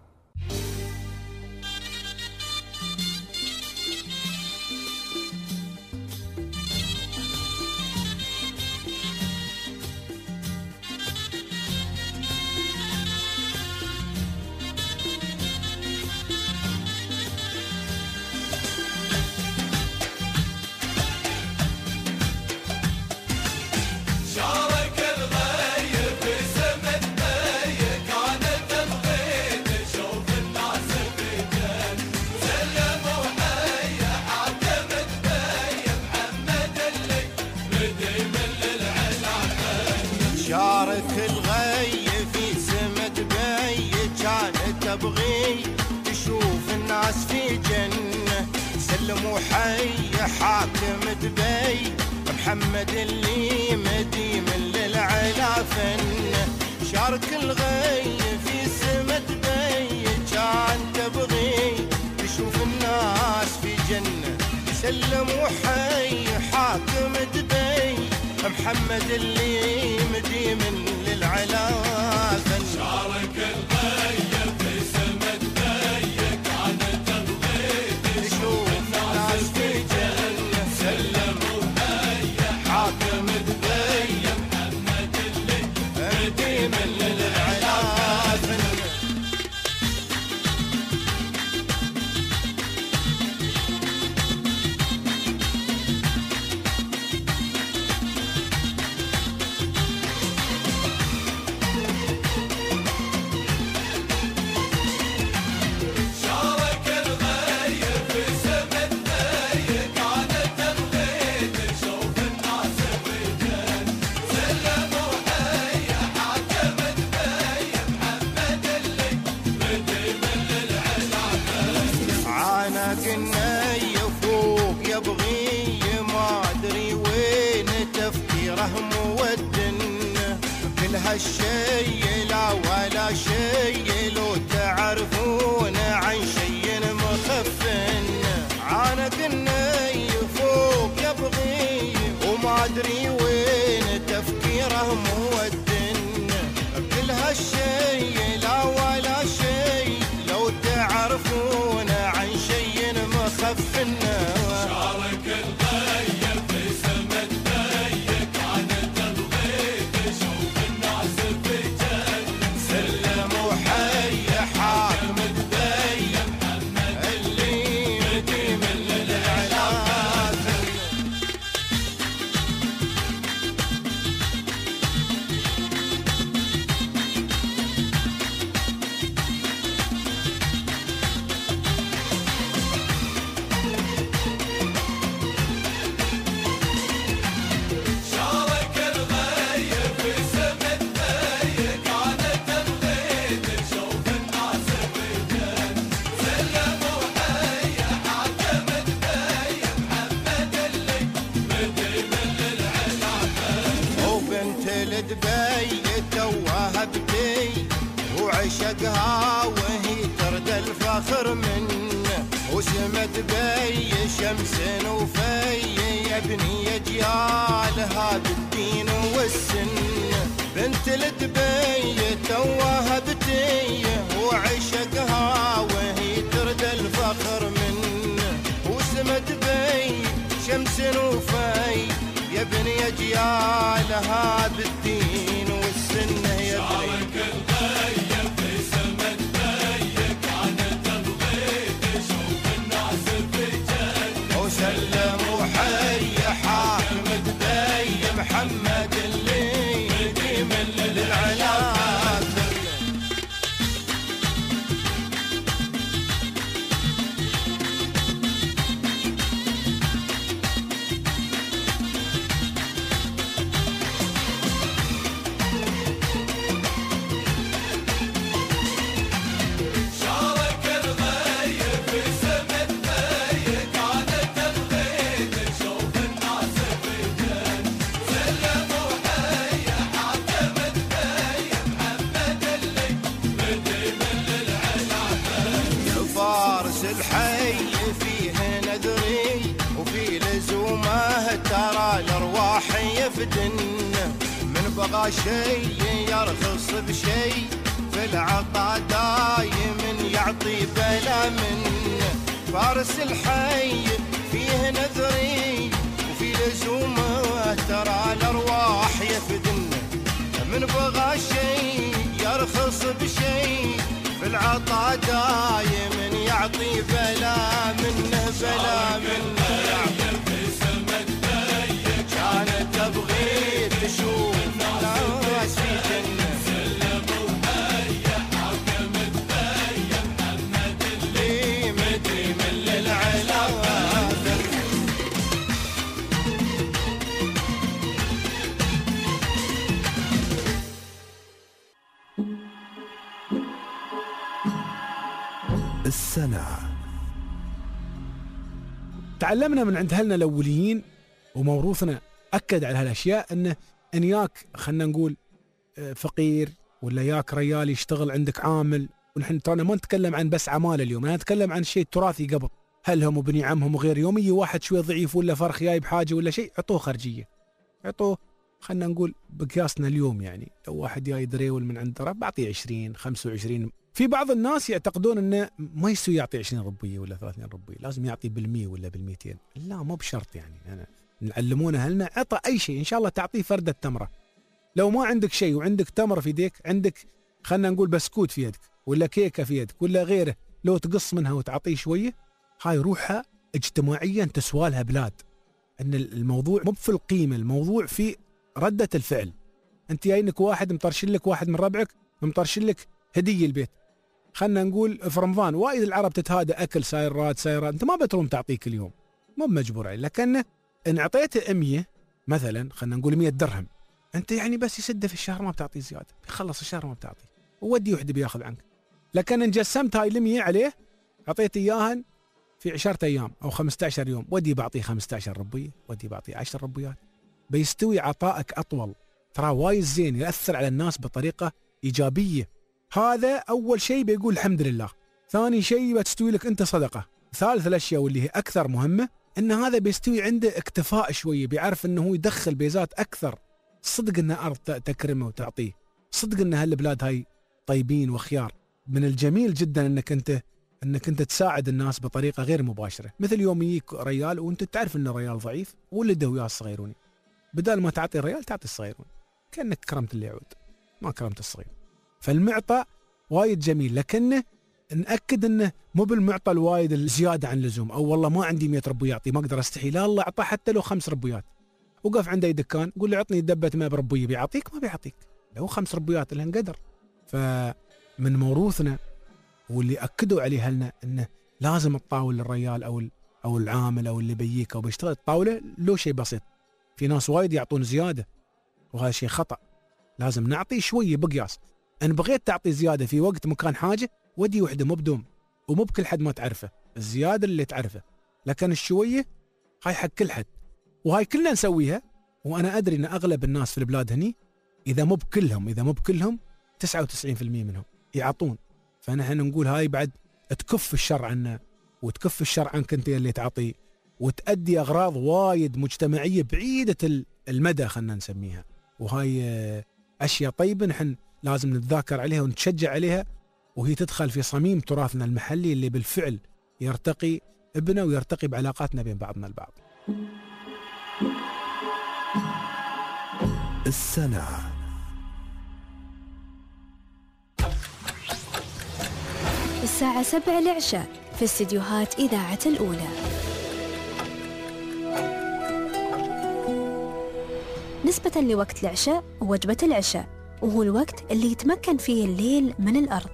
محمد اللي مديم للعلا فنه، شارك الغي في سما دبي، كان تبغي تشوف الناس في جنة، سلم وحي حاكم دبي، محمد اللي مديم للعلا فنه، شارك الغي في سما دبي، كان تبغي تشوف الناس في جنة، سلم حاكم دبي، محمد اللي مديم للعلا فنه. هالشي لا ولا شي، لو تعرفون عن شي مخفن، عانقنا يفوق يبغي وما ادري وين تفكيره مودن، بكل هالشي لا ولا شي، لو تعرفون عن شي مخفن. شارك الغيب في سمة ضيق، عانت الغيب تشوف الناس في جنة، سلم وحي حاكم تبين اللي مديم للعلاج. شارك الغيب في سمة ضيق، عانت الغيب تشوف الناس في جنة، سلم وحي حاكم تبين محمد اللي مديم للعلاج. وبنت الدبي توها بتي وعشقها وهي ترد الفخر منه، وسمة دبي شمس وفي يا ابني اجيالها بالدين والسن، بنت الدبي توها بتي وعشقها وهي ترد الفخر منه، وسمة دبي شمس وفي يا ابني اجيالها بالدين والسن يا ابني. شارك الغيب في سمة ضيق، عانت الغيب تشوف الناس في جنة، وسلم وحي حاكم دبي محمد اللي يديم للعلاج. شارك الغيب في سمة ضيق، عانت الغيب تشوف الناس في جنة، سلم وحي حاكم تبين محمد اللي مديم للعلاج. فارس الحي فيه نذري وفي لزومه ترى الارواح يفدن، من بغى شي يرخص بشي في العطا دايم يعطي بلا منه، فارس الحي فيه نذري وفي لزومه ترى الارواح يفدن، من بغى شي يرخص بشي في العطا دايم يعطي بلا منه بلا منه. في سمة ضيق، كانت تبغي تشوف ناس في جنة، سلم وحي حاكم تبين محمد اللي اللي مديم للعلاج. السنة. تعلمنا من عند أهلنا الأوليين وموروثنا أكد على هالأشياء أنه إن ياك خلنا نقول فقير ولا ياك ريال يشتغل عندك عامل، ونحن ترانا ما نتكلم عن بس عمالة اليوم، أنا أتكلم عن شيء تراثي قبل، هلهم وبني عمهم وغير يومي، واحد شوي ضعيف ولا فرخ جايب حاجة ولا شيء عطوه خرجية، عطوه خلنا نقول بقياسنا اليوم، يعني لو واحد جاي دريول من عند رب بعطيه 20 25. في بعض الناس يعتقدون انه ما يسوي يعطي 20 ربية ولا 30 ربية، لازم يعطي بال100 ولا بال200. لا مو بشرط، يعني أنا نعلمونه أهلنا عطى أي شيء إن شاء الله تعطيه فردة تمرة. لو ما عندك شيء وعندك تمر في يدك، عندك خلنا نقول بسكوت في يدك ولا كيكة في يدك ولا غيره، لو تقص منها وتعطيه شوية، هاي روحها اجتماعيا تسوالها بلاد. ان الموضوع مو في القيمة، الموضوع في ردة الفعل. انت جاينك واحد مطرشل لك، واحد من ربعك مطرشل لك هدية البيت، خلنا نقول في رمضان وايد العرب تتهادى اكل سايرات، انت ما بتروم تعطيك اليوم، مو مجبور عليه، لكن ان اعطيته 100 مثلا، خلنا نقول 100 درهم، انت يعني بس يسده في الشهر ما بتعطيه زياده، يخلص الشهر ما بتعطيه، وودي وحده بياخذ عنك. لكن ان جسمت هاي ال100 عليه، اعطيته اياها في 10 ايام او 15 يوم، ودي بعطيه 15 ربيه، ودي بعطيه 10 ربيات، بيستوي عطائك اطول. ترى وايد زين، يأثر على الناس بطريقة إيجابية. هذا أول شيء بيقول الحمد لله. ثاني شيء بتستوي لك أنت صدقة. ثالث الأشياء واللي هي أكثر مهمة إن هذا بيستوي عنده اكتفاء شوية، بيعرف إنه هو يدخل بيزات أكثر. صدق إن أرض تكرمه وتعطيه، صدق إن هالبلاد هاي طيبين وخيار. من الجميل جدا إنك أنت تساعد الناس بطريقة غير مباشرة. مثل يوم يجيك ريال وأنت تعرف إنه ريال ضعيف وولده وياه الصغيروني، بدل ما تعطي الريال تعطي الصغيرون، كأنك كرمت اللي يعود ما كرمت الصغير. فالمعطى وايد جميل، لكنه نأكد انه مو بالمعطى الوايد الزيادة عن اللزوم، او والله ما عندي 100 ربو يعطي ما اقدر استحي، لا الله اعطاه حتى لو 5 ربويات. وقف عنده دكان قول له عطني دبة ماء بربوية، بيعطيك ما بيعطيك، لو 5 ربويات لها انقدر. فمن موروثنا واللي اكدوا عليه لنا انه لازم تطاول الريال او العامل او اللي بيجيك او بيشتغل الطاوله لو شيء بسيط. في ناس وايد يعطون زيادة وهذا شيء خطأ، لازم نعطي شوية بقياس. ان بغيت تعطي زيادة في وقت مكان حاجة ودي وحدة مو بدوم ومو بكل حد ما تعرفه، الزيادة اللي تعرفه، لكن الشوية هاي حق كل حد، وهاي كلنا نسويها. وانا ادري ان اغلب الناس في البلاد هني اذا مو بكلهم 99% منهم يعطون. فنحن نقول هاي بعد تكف الشر عنا وتكف الشر عنك انت اللي تعطي، وتأدي اغراض وايد مجتمعية بعيدة المدى خلنا نسميها. وهاي اشياء طيبة نحن لازم نتذاكر عليها ونتشجع عليها، وهي تدخل في صميم تراثنا المحلي اللي بالفعل يرتقي بنا ويرتقي بعلاقاتنا بين بعضنا البعض. السنة الساعة 7 العشاء في استديوهات إذاعة الأولى. نسبة لوقت العشاء ووجبة العشاء، وهو الوقت اللي يتمكن فيه الليل من الأرض.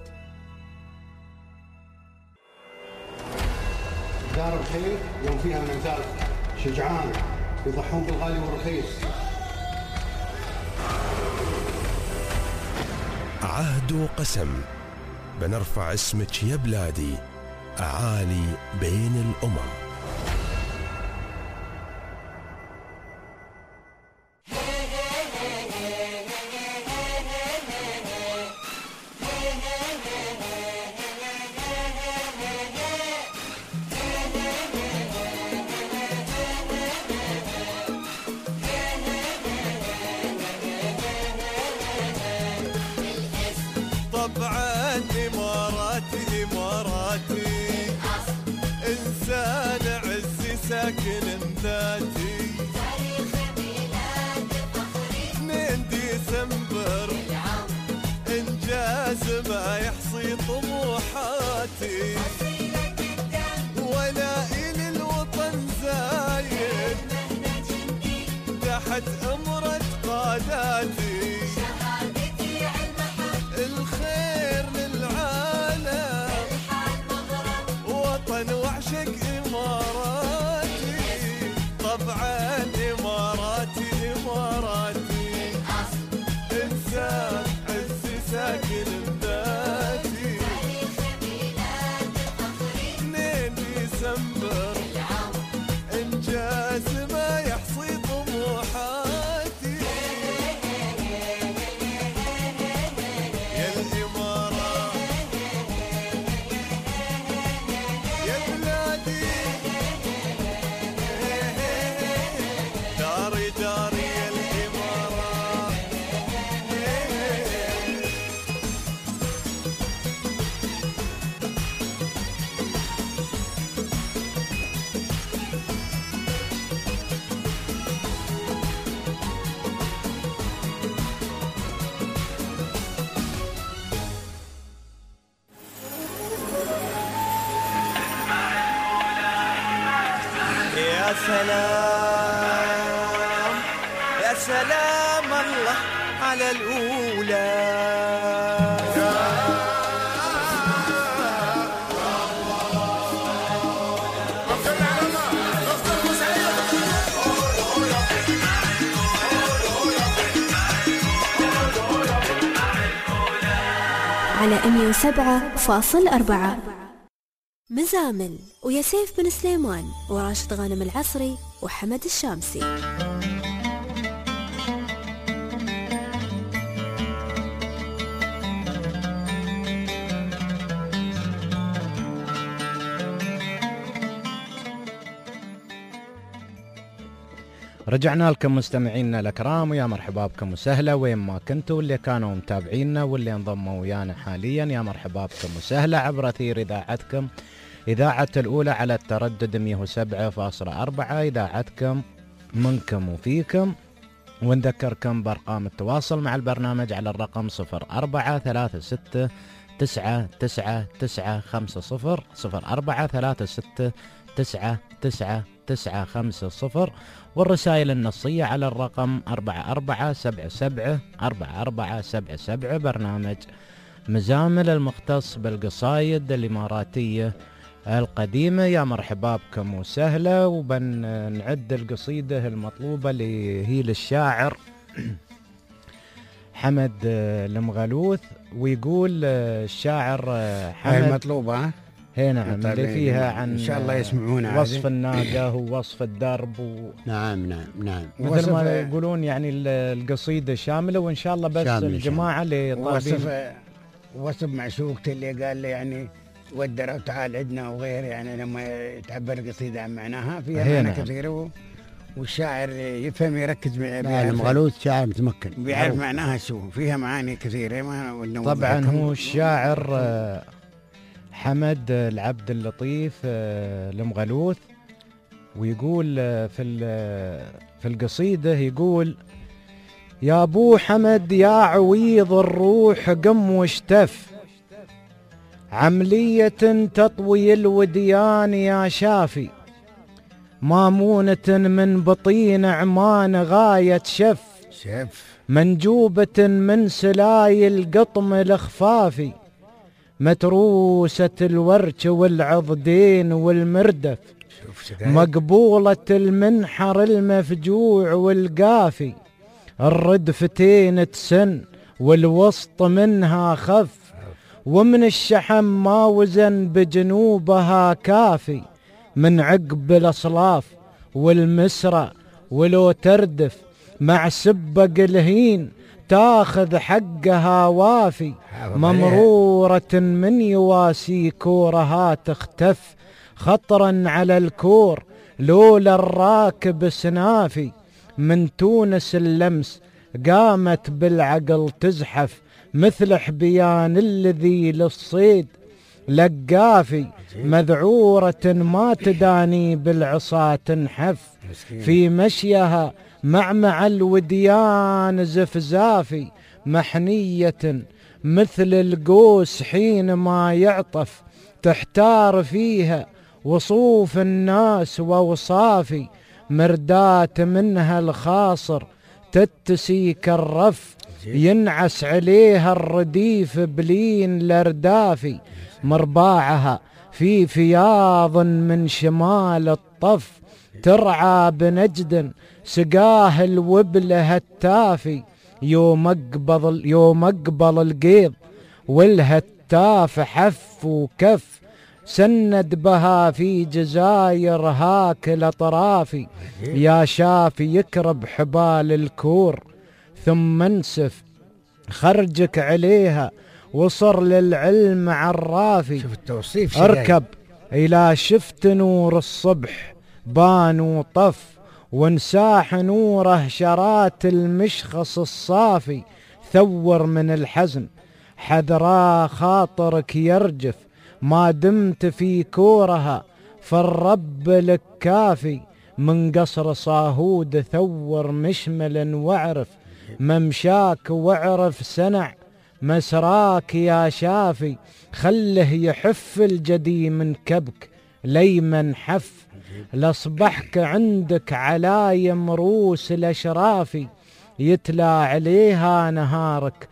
دار الخير يوم فيها منزال شجعان يضحون بالغالي والرخيص. عهد وقسم بنرفع اسمك يا بلادي أعالي بين الأمم. طبعا إماراتي إنسان عزي ساكن ذاتي. 2 ديسمبر إنجاز ما يحصي طموحاتي، ولائي للوطن زايد تحت أمرة قاداتي. الخير للعالم وطن وعشق إماراتي. طبعا إماراتي إنسان عزي ساكن بذاتي. 2 ديسمبر إنجاز ما يحصي طموحاتي. يا سلام الله على الأولى. على 107.4 مزامل ويا سيف بن سليمان وراشد غانم العصري وحمد الشامسي. رجعنا لكم مستمعينا الأكرام، ويا مرحبا بكم وسهلا وين ما كنتوا، اللي كانوا متابعينا واللي انضموا ويانا حاليا يا مرحبا بكم وسهلا عبر أثير إذاعتكم إذاعة الأولى على التردد 107.4، إذاعتكم منكم وفيكم. ونذكركم بأرقام التواصل مع البرنامج على الرقم 0436 99950 0436 99950، والرسائل النصية على الرقم 4477 4477. برنامج مزامل المختص بالقصايد الإماراتية القديمة. يا مرحبا بكم وسهلا، وبنعد القصيدة المطلوبة اللي هي للشاعر حمد المغلوث. ويقول الشاعر حمد هاي مطلوبة هي نعم اللي فيها عن إن شاء الله يسمعونا وصف الناقة ووصف الدرب نعم مثل ما يقولون يعني القصيدة شاملة، وإن شاء الله بس الجماعة اللي طالبين وصف معشوقته اللي قال لي يعني ودر وتعال عندنا وغير، يعني لما تعبر القصيدة عن معناها فيها معنى نعم. كثير، والشاعر يفهم يركز معها. المغلوث شاعر متمكن بيعرف معناها شو فيها معاني كثيرة. طبعا هو الشاعر حمد العبد اللطيف المغلوث. ويقول في القصيدة يقول: يا ابو حمد يا عويض الروح قم واشتف، عملية تطوي الوديان يا شافي، مامونة من بطين عمان غاية شف، منجوبة من سلايل قطم الخفافي، متروسة الورش والعضدين والمردف، مقبولة المنحر المفجوع والقافي، الردفتين تسن والوسط منها خف، ومن الشحم ما وزن بجنوبها كافي، من عقب الأصلاف والمسرة ولو تردف، مع سبق الهين تاخذ حقها وافي، ممرورة من يواسي كورها تختف، خطرا على الكور لولا الراكب سنافي، من تونس اللمس قامت بالعقل تزحف، مثل حبيان الذي للصيد لقافي، مذعورة ما تداني بالعصا تنحف، في مشيها مع الوديان زفزافي، محنية مثل القوس حين ما يعطف، تحتار فيها وصوف الناس ووصافي، مردات منها الخاصر تتسي كالرف، ينعس عليها الرديف بلين لردافي، مرباعها في فياض من شمال الطف، ترعى بنجد سقاه الوبله التافي، يوم اقبل القيض والهتاف حف وكف، سند بها في جزاير هاك الاطرافي، يا شافي يكرب حبال الكور ثم انسف خرجك عليها وصر للعلم عرافي، شوف التوصيف اركب الى شفت نور الصبح بان وطف، وانساح نوره شرات المشخص الصافي، ثور من الحزن حذرا خاطرك يرجف، ما دمت في كورها فالرب لك كافي، من قصر صاهود ثور مشمل واعرف، ممشاك واعرف سنع مسراك يا شافي، خله يحف الجدي من كبك ليمن حف، لصبحك عندك علايم روس الاشرافي، يتلى عليها نهارك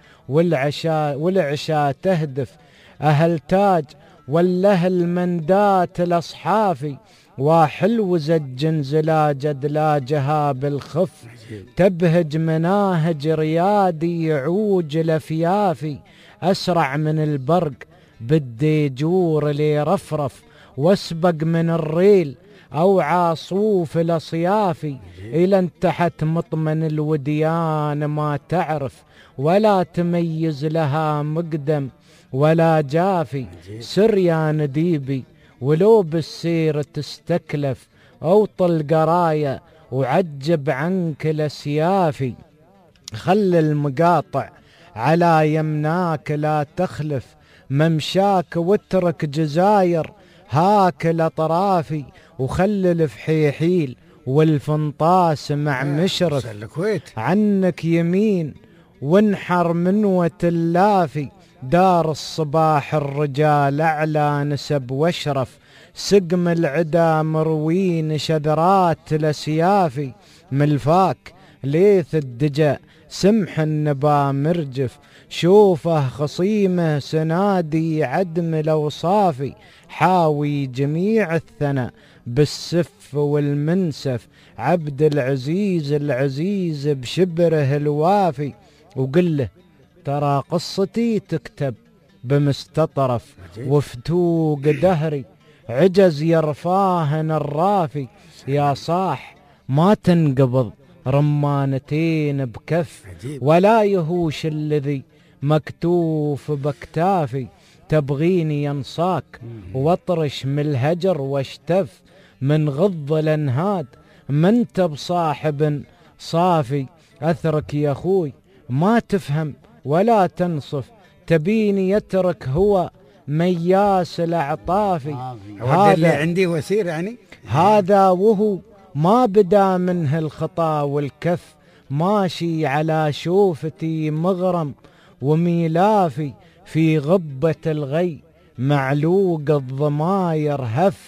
والعشاء تهدف، أهل تاج والأهل مندات الأصحافي، وحلو زج زلاجد لا جها بالخف، تبهج مناهج ريادي يعوج لفيافي، أسرع من البرق بالديجور ليرفرف، واسبق من الريل أو عاصوف الأصيافي، إلى انتحت مطمن الوديان ما تعرف، ولا تميز لها مقدم ولا جافي، سر يا نديبي ولو بالسير تستكلف، أوطل قرايا وعجب عنك الأسيافي. خل المقاطع على يمناك لا تخلف ممشاك، واترك جزاير هاك الأطرافي، وخل الفحيحيل والفنطاس مع مشرف عنك يمين، وانحر منوة اللافي. دار الصباح الرجال أعلى نسب واشرف، سقم العدا مروين شذرات الأسيافي. ملفاك ليث الدجا سمح النبا مرجف، شوفه خصيمه سنادي عدم الأوصافي. حاوي جميع الثنى بالسف والمنسف، عبد العزيز العزيز بشبره الوافي. وقله ترى قصتي تكتب بمستطرف، وفتوق دهري عجز يرفاهن الرافي. يا صاح ما تنقبض رمانتين بكف، ولا يهوش الذي مكتوف باكتافي. تبغيني ينصاك واطرش من الهجر واشتف، من غض الانهاد ما انت بصاحب صافي. اثرك يا اخوي ما تفهم ولا تنصف، تبيني يترك هو مياس الاعطافي. هذا اللي عندي وسير يعني هذا وهو ما بدا منه الخطا والكف، ماشي على شوفتي مغرم وميلافي. في غبة الغي معلوق الضماير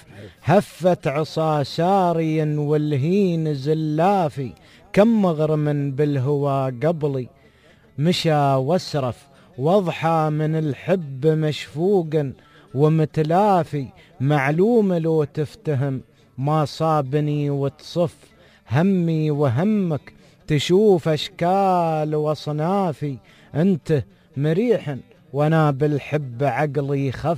هفت عصا ساري والهين زلافي. كم مغرم بالهوى قبلي مشى واسرف، واضحى من الحب مشفوقا ومتلافي. معلوم لو تفتهم ما صابني وتصف همي وهمك، تشوف أشكال وصنافي. أنت مريح وانا بالحب عقلي خف،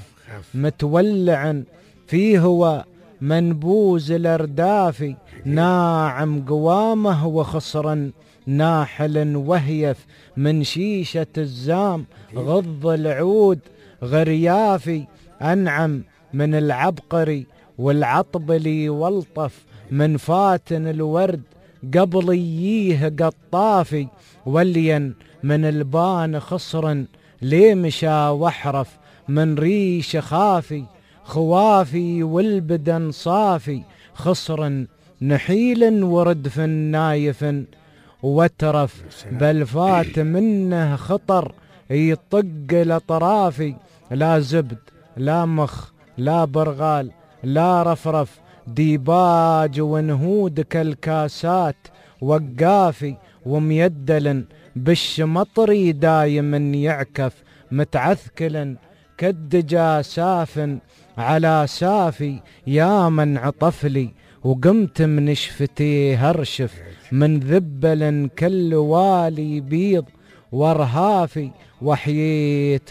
متولع في هو منبوز الاردافي. ناعم قوامه وخصرا ناحل وهيف، من شيشة الزام غض العود غريافي. أنعم من العبقري والعطبلي والطف، من فاتن الورد قبل ييه قطافي. ولين من البان خصرا ليه مشى واحرف، من ريش خافي خوافي والبدن صافي. خصرا نحيل وردف نايف وترف، بل فات منه خطر يطق الأطرافي. لا زبد لا مخ لا برغال لا رفرف، ديباج ونهود كالكاسات وقافي. وميدل بالشمطري دايما يعكف، متعثكل كالدجا ساف على سافي. يا من عطفلي وقمت من شفتي هرشف، من ذبل كالوالي بيض ورهافي. وحييت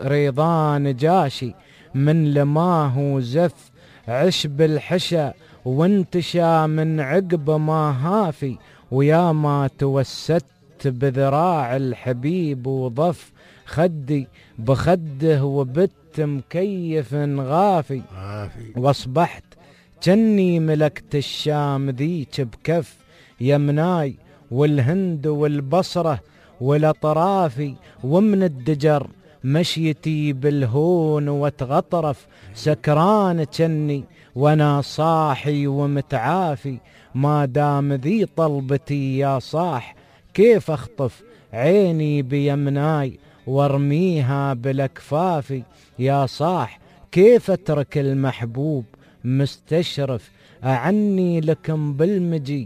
ريضان جاشي من لماه زف، عشب الحشا وانتشى من عقب ما هافي. ويا ما توسدت بذراع الحبيب وضف، خدي بخده وبت مكيف غافي. واصبحت جني ملكت الشام ذيك بكف، يمناي والهند والبصرة والأطرافي. ومن الدجر مشيتي بالهون واتغطرف، سكران جني وانا صاحي ومتعافي. ما دام ذي طلبتي يا صاح، كيف اخطف عيني بيمناي وارميها بالاكفافي. يا صاح كيف اترك المحبوب مستشرف، اعني لكم بالمجي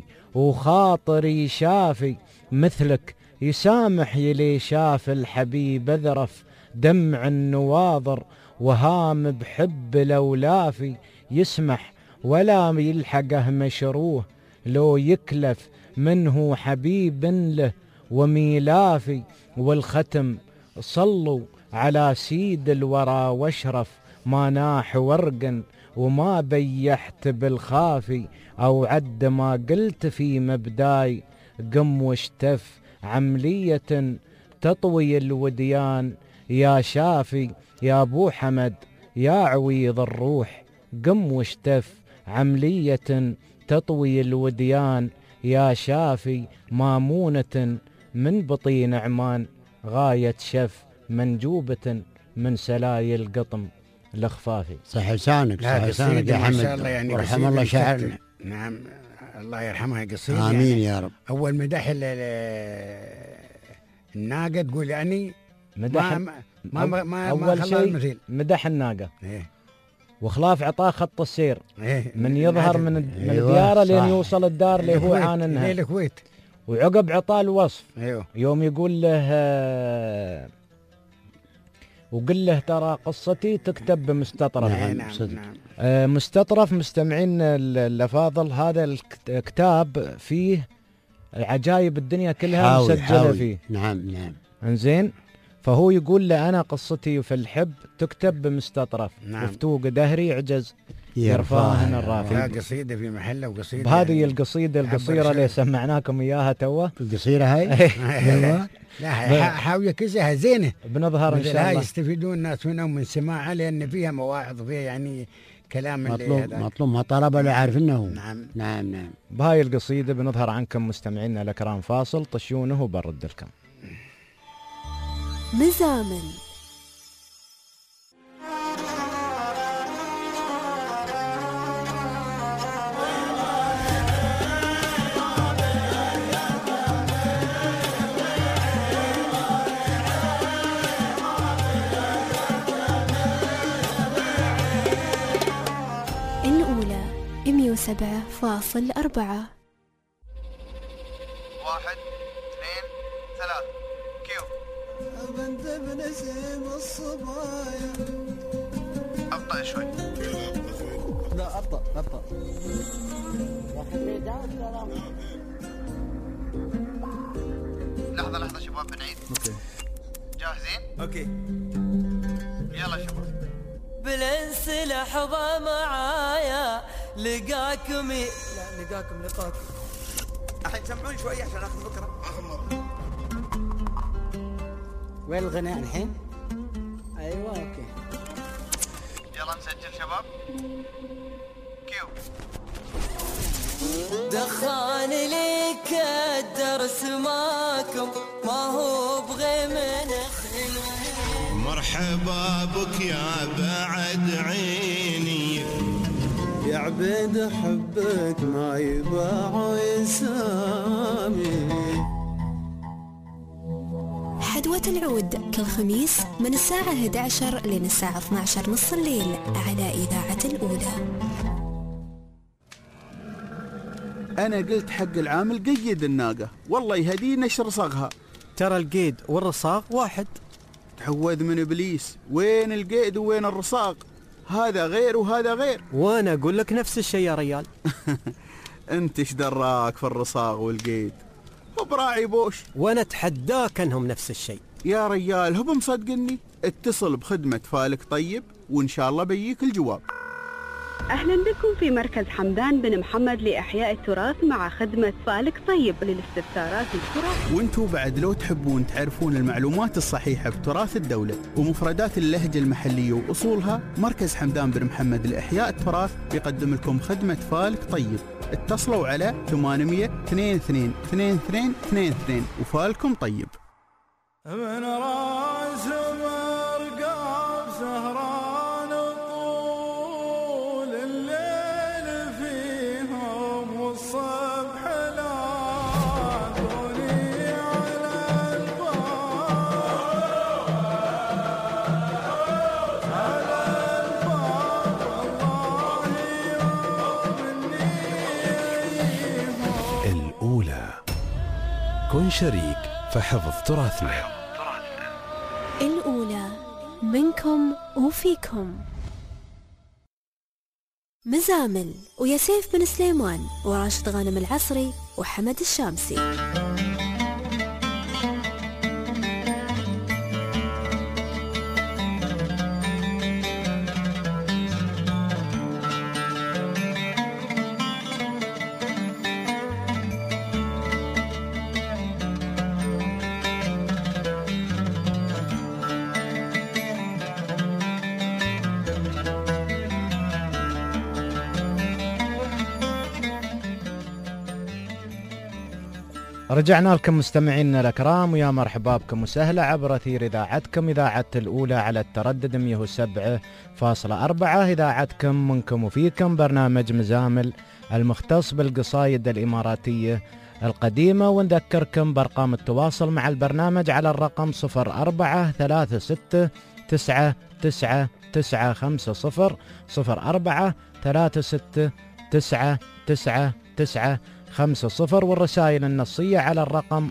وخاطري شافي. مثلك يسامح يلي شاف الحبيب اذرف، دمع النواظر وهام بحب الاولافي. يسمح ولا يلحقه مشروه، لو يكلف منه حبيب له وميلافي. والختم صلوا على سيد الورى واشرف، ما ناح ورقا وما بيحت بالخافي. أو عد ما قلت في مبداي قم واشتف، عملية تطوي الوديان يا شافي. يا ابو حمد يا عويض الروح، قم واشتف، عملية تطوي الوديان يا شافي مامونة من بطين عمان، غاية شف منجوبة من سلايل قطم الخفافي. صح لسانك، صح لسانك يا حمد، يعني ورحم الله شاعرنا. نعم الله يرحمها قصيدة. آمين يعني يا رب. أول مدح الناقة تقول يعني مدح ما أول شيء مدح الناقة. إيه. وخلاف عطاه خط السير. إيه. من يظهر من دياره لين يوصل الدار اللي هو عاننها الكويت. وعقب عطاه الوصف. أيوه. يوم يقول له وقل له ترى قصتي تكتب بمستطرف. نعم. مستطرف مستمعين الأفاضل، هذا الكتاب فيه عجائب الدنيا كلها مسجلة فيه. نعم. انزين، فهو يقول له أنا قصتي في الحب تكتب بمستطرف. نعم. مفتوق دهري عجز يرفاهن الرافع. قصيدة في محله وقصيدة بهذه يعني القصيدة القصيرة اللي سمعناكم إياها توه. القصيرة هاي لا حاوية كذا زينة، بنظهر إن شاء الله يستفيدون الناس منها ومن سماعها، لأن فيها مواعظ فيها يعني كلام مطلوب ما طلبة اللي عارفينه. نعم. بهاي القصيدة بنظهر عنكم مستمعينا الأكرام فاصل طشونه وبرد لكم. مزامل. الأولى 107.4. 1 2 3 كيو. بنت بنسيم الصبايا. ابطأ شوي. لا ابطأ. لحظة شباب بنعيد. اوكي. جاهزين؟ اوكي. يلا شباب. بالانس لحظة معايا لقاكم الحين سمعوني شوي عشان اخذ فكرة. وين الغناء الحين؟ ايوه اوكي. يلا نسجل شباب. كيو. دخان ليك الدرس ماكم ما هو بغي من مرحبا بك يا بعد عيني، يا عبيد حبك ما يباع يسامي. حدوة العود كل خميس من الساعة 11 لين الساعة 12 نص الليل على إذاعة الأولى. أنا قلت حق العامل قيد الناقة، والله يهدي نشر صاغها. ترى القيد والرصاغ واحد. تعوذ من إبليس، وين القيد وين الرصاغ؟ هذا غير وهذا غير. وأنا أقول لك نفس الشيء يا ريال. أنت إيش دراك في الرصاغ والقيد؟ هو براعي بوش. وأنا أتحداك أنهم نفس الشيء يا ريال. هو مصدقني. اتصل بخدمة فالك طيب وإن شاء الله بيجيك الجواب. أهلا بكم في مركز حمدان بن محمد لإحياء التراث مع خدمة فالك طيب للاستفسارات التراث. وانتوا بعد لو تحبون تعرفون المعلومات الصحيحة بتراث الدولة ومفردات اللهجة المحلية وأصولها، مركز حمدان بن محمد لإحياء التراث يقدم لكم خدمة فالك طيب. اتصلوا على 800 22 22 22 وفالكم طيب. من راس مرقاب سهران طول الليل فيهم والصبح لا دوني على الباب الأولى. كن شريك فحفظ تراثنا. الأولى منكم وفيكم. مزامل ويا سيف بن سليمان وراشد غانم العصري وحمد الشامسي. رجعنا لكم مستمعينا الأكرام، ويا مرحبا بكم وسهلا عبر أثير إذاعتكم، إذاعة الأولى على التردد 107.4، إذاعتكم منكم وفيكم، برنامج مزامل المختص بالقصايد الإماراتية القديمة. ونذكركم بأرقام التواصل مع البرنامج على الرقم 0436999950 0436999950، والرسائل النصية على الرقم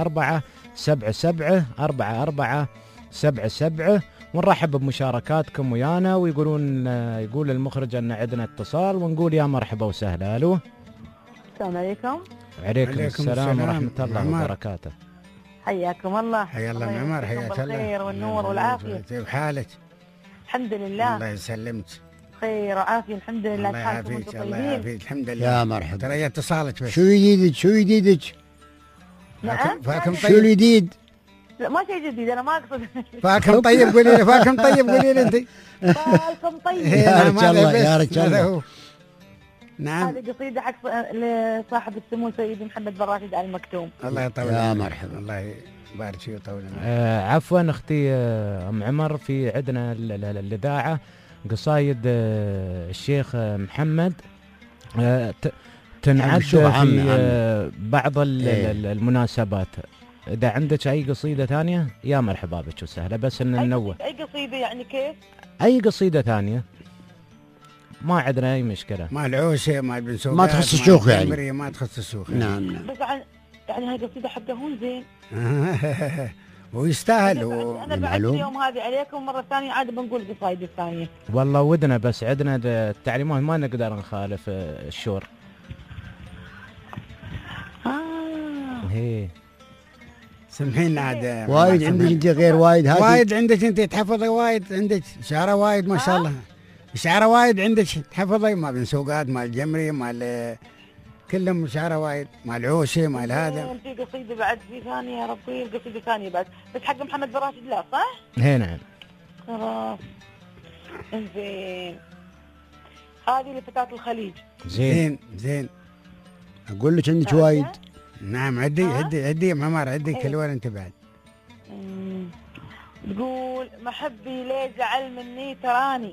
44774477. ونرحب بمشاركاتكم ويانا. يقول المخرج أن عندنا اتصال، ونقول يا مرحبا وسهلا. ألو، السلام عليكم. عليكم السلام ورحمة الله وبركاته. حياكم الله. حيا الله معمر، حياك الله. بالخير والنور والعافية. كيف حالك؟ الحمد لله. الله يسلمك. خير وعافية الحمد لله. الله يعافيك، الله يعافيك. الحمد لله. يا مرحبا. ترى اتصالك بس. شو جديدك؟ نعم. فاكم شو الجديد؟ لا ما شيء جديد، أنا ما أقصد. فاكم طيب قولي لي، فاكم طيب قولي لي أنت. فاكم طيب. يا رجال الله، يا رجال الله. نعم. هذه قصيدة حق لصاحب السمو سيدي محمد بن راشد آل مكتوم. الله يطول. يا مرحبا. الله يبارك فيه ويطول. عفوا أختي أم عمر، في عندنا الإذاعة قصايد الشيخ محمد تنعد في بعض المناسبات. إذا عندك أي قصيدة ثانية يا مرحبا بك وسهلا، بس إن ننوه. أي قصيدة يعني كيف؟ أي قصيدة ثانية ما عندنا أي مشكلة. ما العوشة، ما البنسوقات، ما تخص الشيوخ يعني. ما تخص الشيوخ. نعم. بس يعني هاي قصيدة حقه هو زين. ويستاهل. أنا بعد اليوم هذه عليكم، مرة ثانية عاد بنقول قصايد الثانية. والله ودنا، بس عندنا التعليمات ما نقدر نخالف الشور. هي سمحينا عاد. وايد عندك انت غير وايد. هذه وايد عندك انت تحفظي، وايد عندك شعره وايد ما شاء الله. شعره وايد عندك تحفظي، ما بنسوقات، ما الجمري، ما كلهم شعره وايد، ما العوشي، ما هذا. في قصيده بعد، في ثانيه يا ربي، القصيده ثانيه بعد، بس حق محمد بن راشد لا صح؟ هي نعم. خلاص انزين. هذه لفتاة الخليج. زين. اقول لك عندك وايد. نعم. عدي يا معمر، عدي كل وين انت بعد. تقول محبي ليه زعل مني تراني،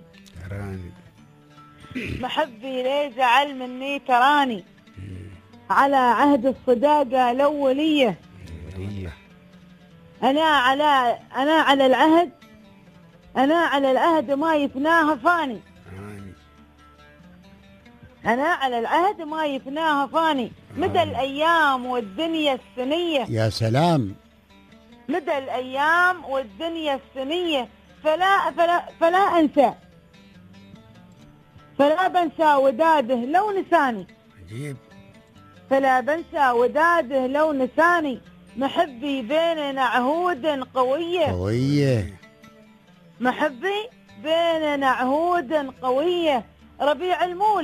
محبي ليه زعل مني تراني، على عهد الصداقة الأولية، أنا على العهد ما يفناها فاني، أنا على العهد ما يفناها فاني، مدى الأيام والدنيا السنية. يا سلام. مدى الأيام والدنيا السنية، فلا بنسى وداده لو نساني. عجيب. فلا بنسى وداده لو نساني، محبي بيننا عهود قوية. محبي بيننا عهود قوية، ربيع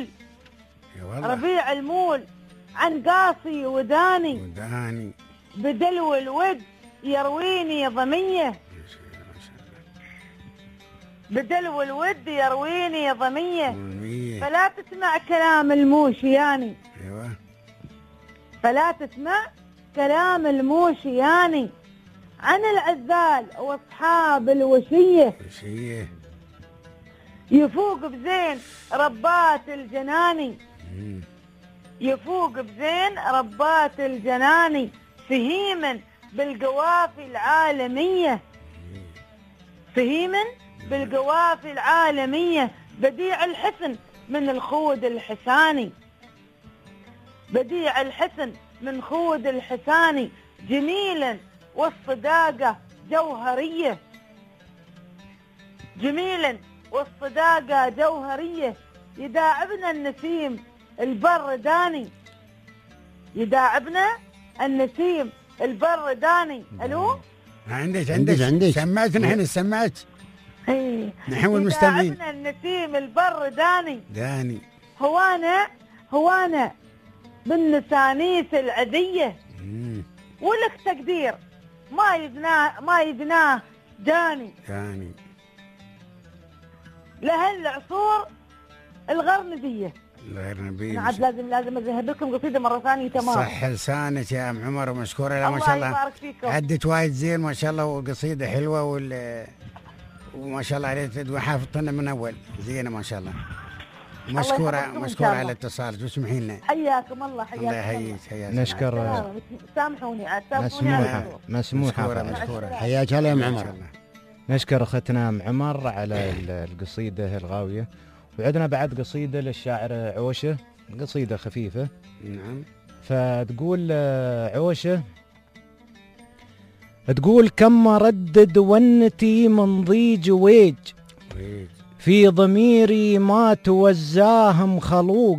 المول عن قاصي وداني، بدلو الود يرويني ضمية، بدلو الود يرويني ضمية، فلا تسمع كلام الموشياني. فلا تسمع كلام الموشياني، عن العذال واصحاب الوشية، يفوق بزين ربات الجناني، يفوق بزين ربات الجناني، فهيما بالقوافي العالمية، فهيما بالقوافي العالمية، بديع الحسن من الخود الحساني، بديع الحسن من خود الحساني، جميلا والصداقة جوهرية، جميلا والصداقة جوهرية، يداعبنا النسيم البرداني، يداعبنا النسيم البرداني. الو عندك سمعت نحن السماعات. نحن والمستمعين. يداعبنا النسيم البرداني داني، هوانا بالنسانيس العذية، ولك تقدير ما يدناه جاني، لهالعصور الغرنبية. غير نبي. عاد لازم اذهب لكم قصيده مره ثانيه. تمام. صح لسانك يا ام عمر ومشكوره. لا ما شاء الله. الله يبارك فيكم. عدت وايد زين ما شاء الله وقصيده حلوه وما شاء الله عليك وحافظتنا من اول زينه ما شاء الله. مشكوره على اتصالك واسمحي لنا. حياكم الله. حياكم الله يحييك. نشكر. سامحوني مسموحه. مشكوره. حياك الله يا ام عمر. نشكر اختنا ام عمر على القصيده الغاويه. وعندنا بعد قصيده للشاعر عوشه، قصيده خفيفه. نعم. فتقول عوشه، تقول كم ردد ونتي من ضيج ويج في ضميري ما توزاهم خلوق،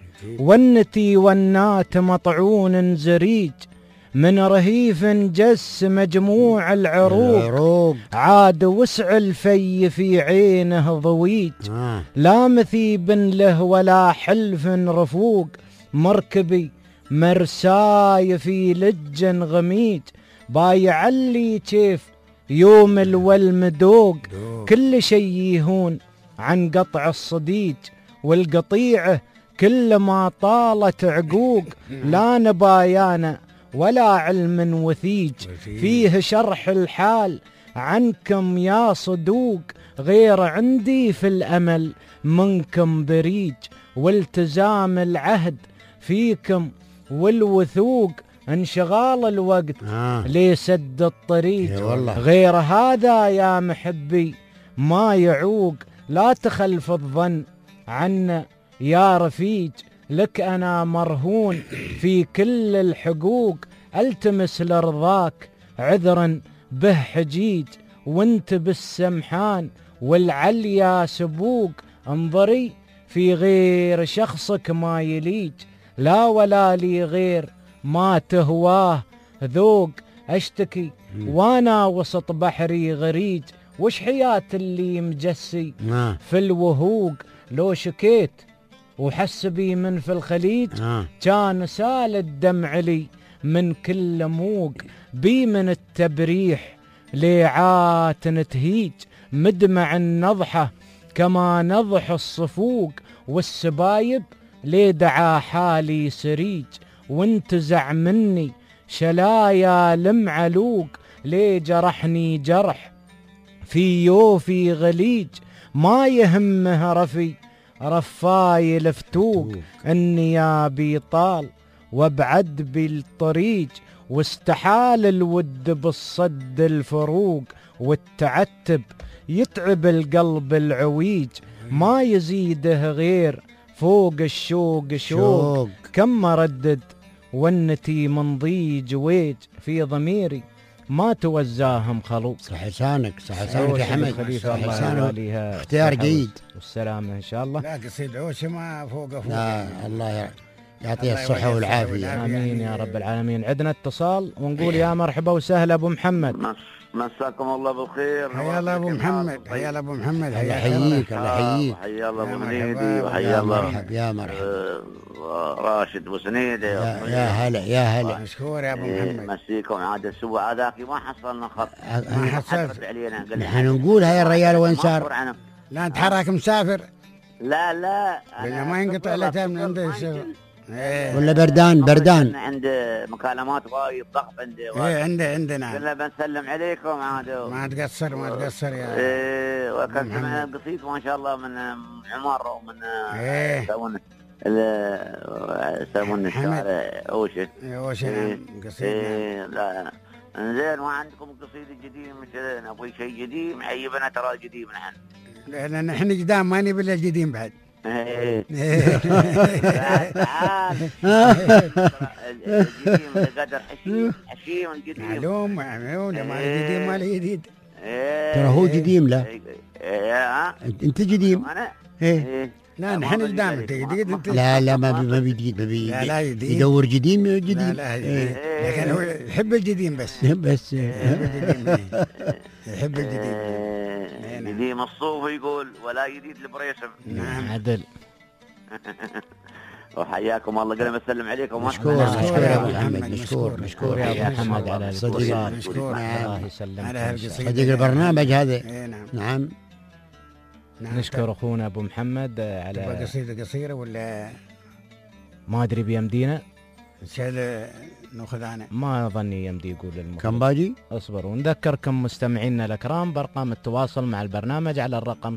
ونتي ونات مطعون زريج من رهيف جس مجموع العروق، عاد وسع الفي في عينه ضويج، لا مثيب له ولا حلف رفوق، مركبي مرساي في لج غميج، بايع لي كيف يوم الولمدوق، كل شي يهون عن قطع الصديج، والقطيعة كل ما طالت عقوق، لا نبايانا ولا علم وثيج، فيه شرح الحال عنكم يا صدوق، غير عندي في الأمل منكم بريج، والتزام العهد فيكم والوثوق، انشغال الوقت ليسد الطريق، غير هذا يا محبي ما يعوق، لا تخلف الظن عنا يا رفيج، لك أنا مرهون في كل الحقوق، التمس لرضاك عذرا به حجيج، وانت بالسمحان والعليا سبوق، انظري في غير شخصك ما يليج، لا ولا لي غير ما تهواه ذوق، اشتكي وانا وسط بحري غريج، وش حياة اللي مجسي في الوهوق، لو شكيت وحسبي من في الخليج كان سال الدمع لي من كل موق، بي من التبريح ليعات نتهيج، مدمع النضحة كما نضح الصفوق، والسبايب ليدعى حالي سريج، وانتزع مني شلايا لمعلوق، ليه جرحني جرح في يوفي غليج، ما يهمه رفي رفاي الفتوق، النيابي طال وابعد بالطريج، واستحال الود بالصد الفروق، والتعتب يتعب القلب العويج، ما يزيده غير فوق الشوق شوق، كم ردد ونتي من ضيج ويج، في ضميري ما توزاهم خلوق. صح لسانك يا حمد. خليفة الله عليها اختيار جيد والسلامة إن شاء الله. لا قصيد عوشة ما فوق. لا الله يعطيه الصحة والعافية. آمين يا رب العالمين. عندنا اتصال ونقول يا مرحبا وسهلا أبو محمد. مساكم الله بالخير. حيا الله ابو محمد. حيا الله ابو محمد. الله يحييك الله يحييك. حيا الله ابو منيدي وحيا الله يا مرحبا راشد ابو سنيده. يا هلا يا هلا. مشكور يا ابو محمد. مسيكم عاد الاسبوع هذاك ما حصلنا خط. ما حصلت علينا. نحن نقول هاي الرجال وين صار؟ لا نتحرك مسافر. لا ما ينقطع الا من عنده الشغل. ولا بردان عند مكالمات وايد ضغط عندي. عندنا قلنا بنسلم عليكم عاد. ما تقصر يا وكان سمعنا القصيد ما شاء الله من عمر ومن يسمون الشعر اوشه. قصيد لا زين. ما عندكم قصيد جديد مثل نبغي شيء جديد محيبنا ترى جديد نحن. لان نحن قدام ما نبي الا الجديد بعد. الجديد قدر حشيم الجديد معلوم ما الجديد ما الجديد. ترى هو جديم لا انت جديم. لا نحن قدام انت جديد انت. لا ما بيجديد لا يدور جديم جديد. لا لكن هو يحب الجديد بس يحب الجديد. جديم الصوف يقول ولا جديد البريسم. نعم عدل. وحياكم الله. قلنا بسلم عليكم. مشكور يا ابو محمد. مشكور يا ابو محمد على الاتصال. مشكور الله يسلمك. صديق البرنامج هذا. نعم نشكر أخونا أبو محمد على قصيدة قصيرة ولا ما أدري بيمدينا إن شاء الله نأخذ أنا ما أظني يمدي يقول المخرج. كم باجي؟ اصبروا. ونذكركم مستمعينا الأكرام بأرقام التواصل مع البرنامج على الرقم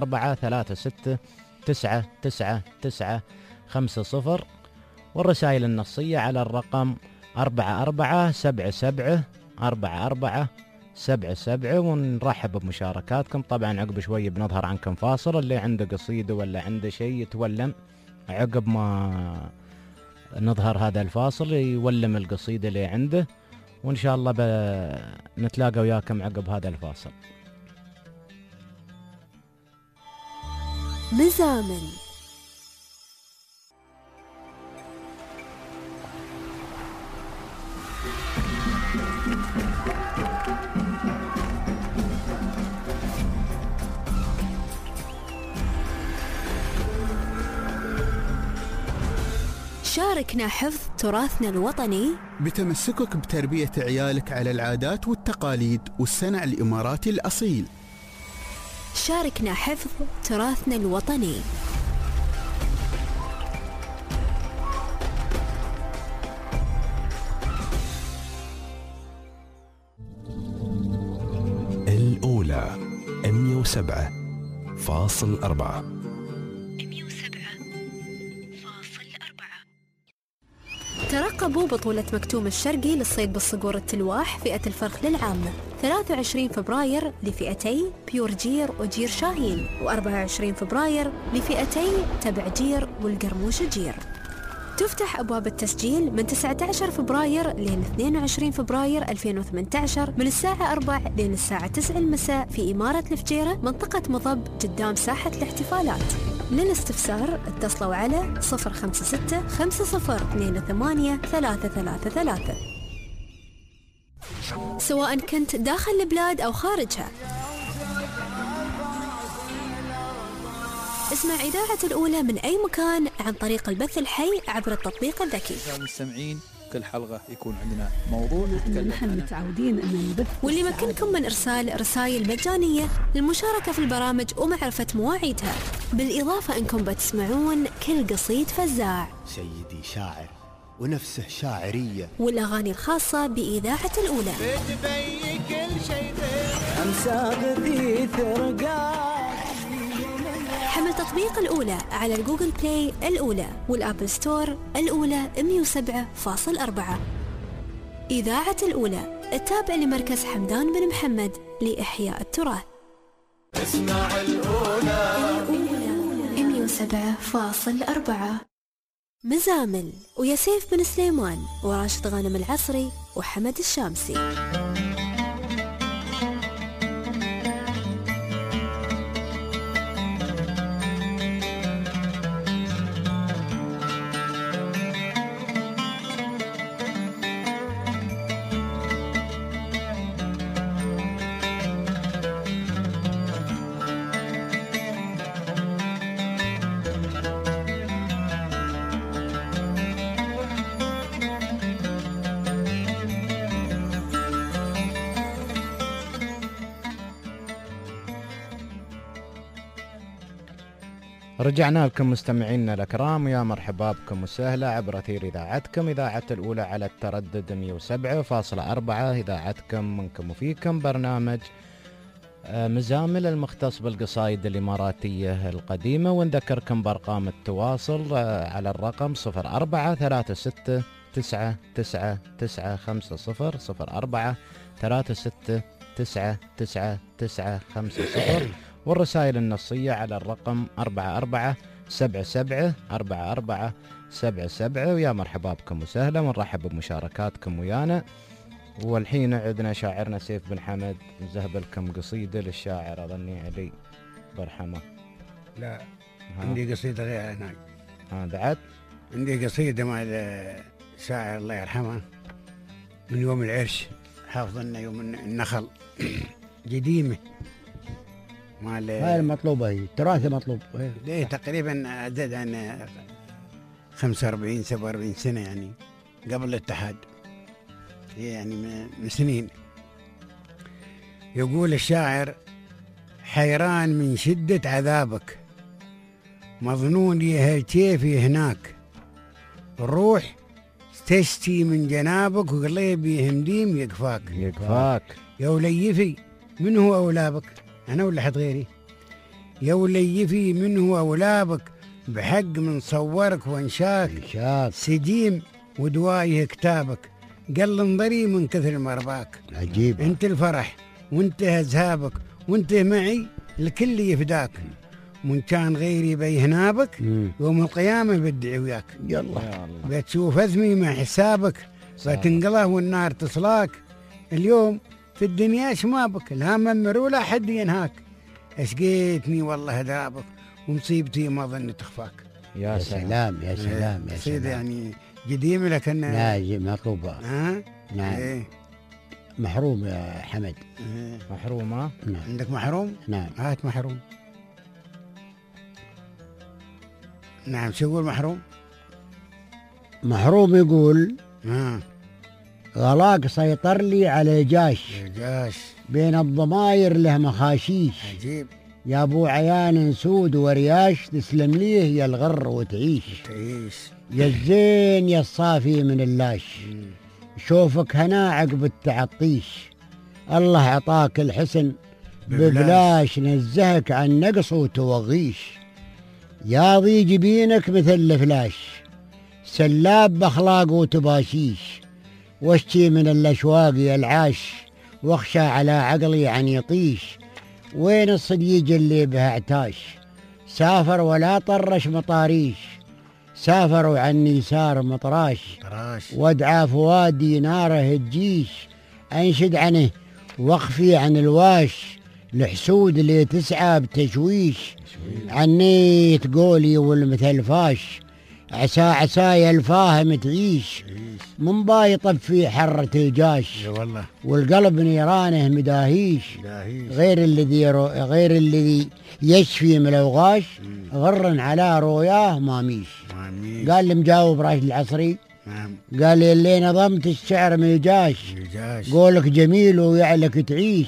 0436999950 والرسائل النصية على الرقم 4477 ونرحب بمشاركاتكم. طبعا عقب شوي بنظهر عنكم فاصل، اللي عنده قصيدة ولا عنده شيء يتولم عقب ما نظهر هذا الفاصل يولم القصيدة اللي عنده، وإن شاء الله نتلاقى وياكم عقب هذا الفاصل. مزامل. شاركنا حفظ تراثنا الوطني بتمسكك بتربية عيالك على العادات والتقاليد والصنع الإماراتي الأصيل. شاركنا حفظ تراثنا الوطني. الأولى 107.4. ترقبوا بطولة مكتوم الشرقي للصيد بالصقور التلواح فئة الفرخ للعامة 23 فبراير لفئتي بيور جير وجير شاهين، و24 فبراير لفئتي تبع جير والقرموش جير. تفتح أبواب التسجيل من 19 فبراير لين 22 فبراير 2018 من الساعة 4 لين الساعة 9 المساء في إمارة الفجيرة منطقة مضب قدام ساحة الاحتفالات. للاستفسار اتصلوا على 056 5028 333. سواء كنت داخل البلاد أو خارجها، اسمع إذاعة الأولى من أي مكان عن طريق البث الحي عبر التطبيق الذكي. المستمعين كل حلقة يكون عندنا موضوع نحن متعودين أن نبث، واللي يمكنكم من إرسال رسائل مجانية للمشاركة في البرامج ومعرفة مواعيدها، بالإضافة أنكم بتسمعون كل قصيد فزاع، سيدي شاعر ونفسه شاعرية، والأغاني الخاصة بإذاعة الأولى. حمل تطبيق الأولى على الجوجل بلاي الأولى والأبل ستور الأولى 107.4. إذاعة الأولى التابع لمركز حمدان بن محمد لإحياء التراث. اسمع الأولى 107.4. مزامل ويا سيف بن سليمان وراشد غانم العصري وحمد الشامسي. رجعنا لكم مستمعينا الأكرام، يا مرحبا بكم وسهلا عبر أثير إذاعتكم إذاعة الأولى على التردد 107.4. إذاعتكم منكم وفيكم برنامج مزامل المختص بالقصائد الإماراتية القديمة، ونذكركم بأرقام التواصل على الرقم 0436999950 0436999950 والرسائل النصية على الرقم 4477. ويا مرحبا بكم وسهلا ونرحب بمشاركاتكم ويانا. والحين عندنا شاعرنا سيف بن حمد مذهب لكم قصيدة للشاعر أظني علي برحمة. لا عندي قصيدة غير هناك. بعد عندي قصيدة مع الشاعر الله يرحمه من يوم العرش، حافظنا يوم النخل قديمة. هاي المطلوبة، هي تراثي مطلوب. ليه تقريبا عدد عن 45-47 سنة يعني قبل الاتحاد، يعني من سنين. يقول الشاعر: حيران من شدة عذابك، مظنون يهجيفي هناك، الروح تشتي من جنابك، وقلبي يهمديم يقفاك. يا وليفي من هو أولابك؟ أنا ولا حد غيري؟ يا وليفي من هو أولابك، بحق من صورك وانشاك، سديم ودوايه كتابك، قل انظري من كثر مرضاك. عجيب. انت الفرح وانت هزهابك، وانت معي الكل يفداك، وان كان غيري بيهنابك، يوم القيامة بدعي وياك. يلا بتشوف أثمي مع حسابك، بتنقله والنار تصلاك. اليوم في الدنيا شمابك، لا ممر ولا حد ينهاك، اشقيتني والله هدابك، ومصيبتي ما ظن تخفاك. يا سلام يا سلام يا سلام. يعني قديم لكن لا مطلوبة. نعم. إيه؟ محروم يا حمد. محروم. نعم. عندك محروم؟ نعم. هات محروم. نعم. شو يقول محروم؟ محروم يقول غلاك سيطر لي على جاش بين الضماير له مخاشيش. عجيب. يا ابو عيان سود ورياش، تسلم ليه يا الغر وتعيش. يا الزين يا الصافي من اللاش، شوفك هنا عقب التعطيش، الله عطاك الحسن ببلاش، نزهك عن نقص وتوغيش. يا ضي جبينك مثل الفلاش، سلاب باخلاق وتباشيش، واشتي من الاشواق يا العاش، واخشى على عقلي عن يطيش. وين الصديق اللي به اعتاش، سافر ولا طرش مطاريش، سافر وعني سار مطراش، وادعى فوادي ناره الجيش. انشد عنه واخفي عن الواش، الحسود اللي تسعى بتشويش، عني تقولي والمثل فاش، عسى عسايا الفاهم تعيش. من بايطب في حرة الجاش، والقلب نيرانه مداهيش، غير الذي يشفي من الأوغاش، غر على رؤياه ماميش. قال لي مجاوب راشد العصري، قال لي اللي نظمت الشعر من الجاش، قولك جميل ويعلك تعيش.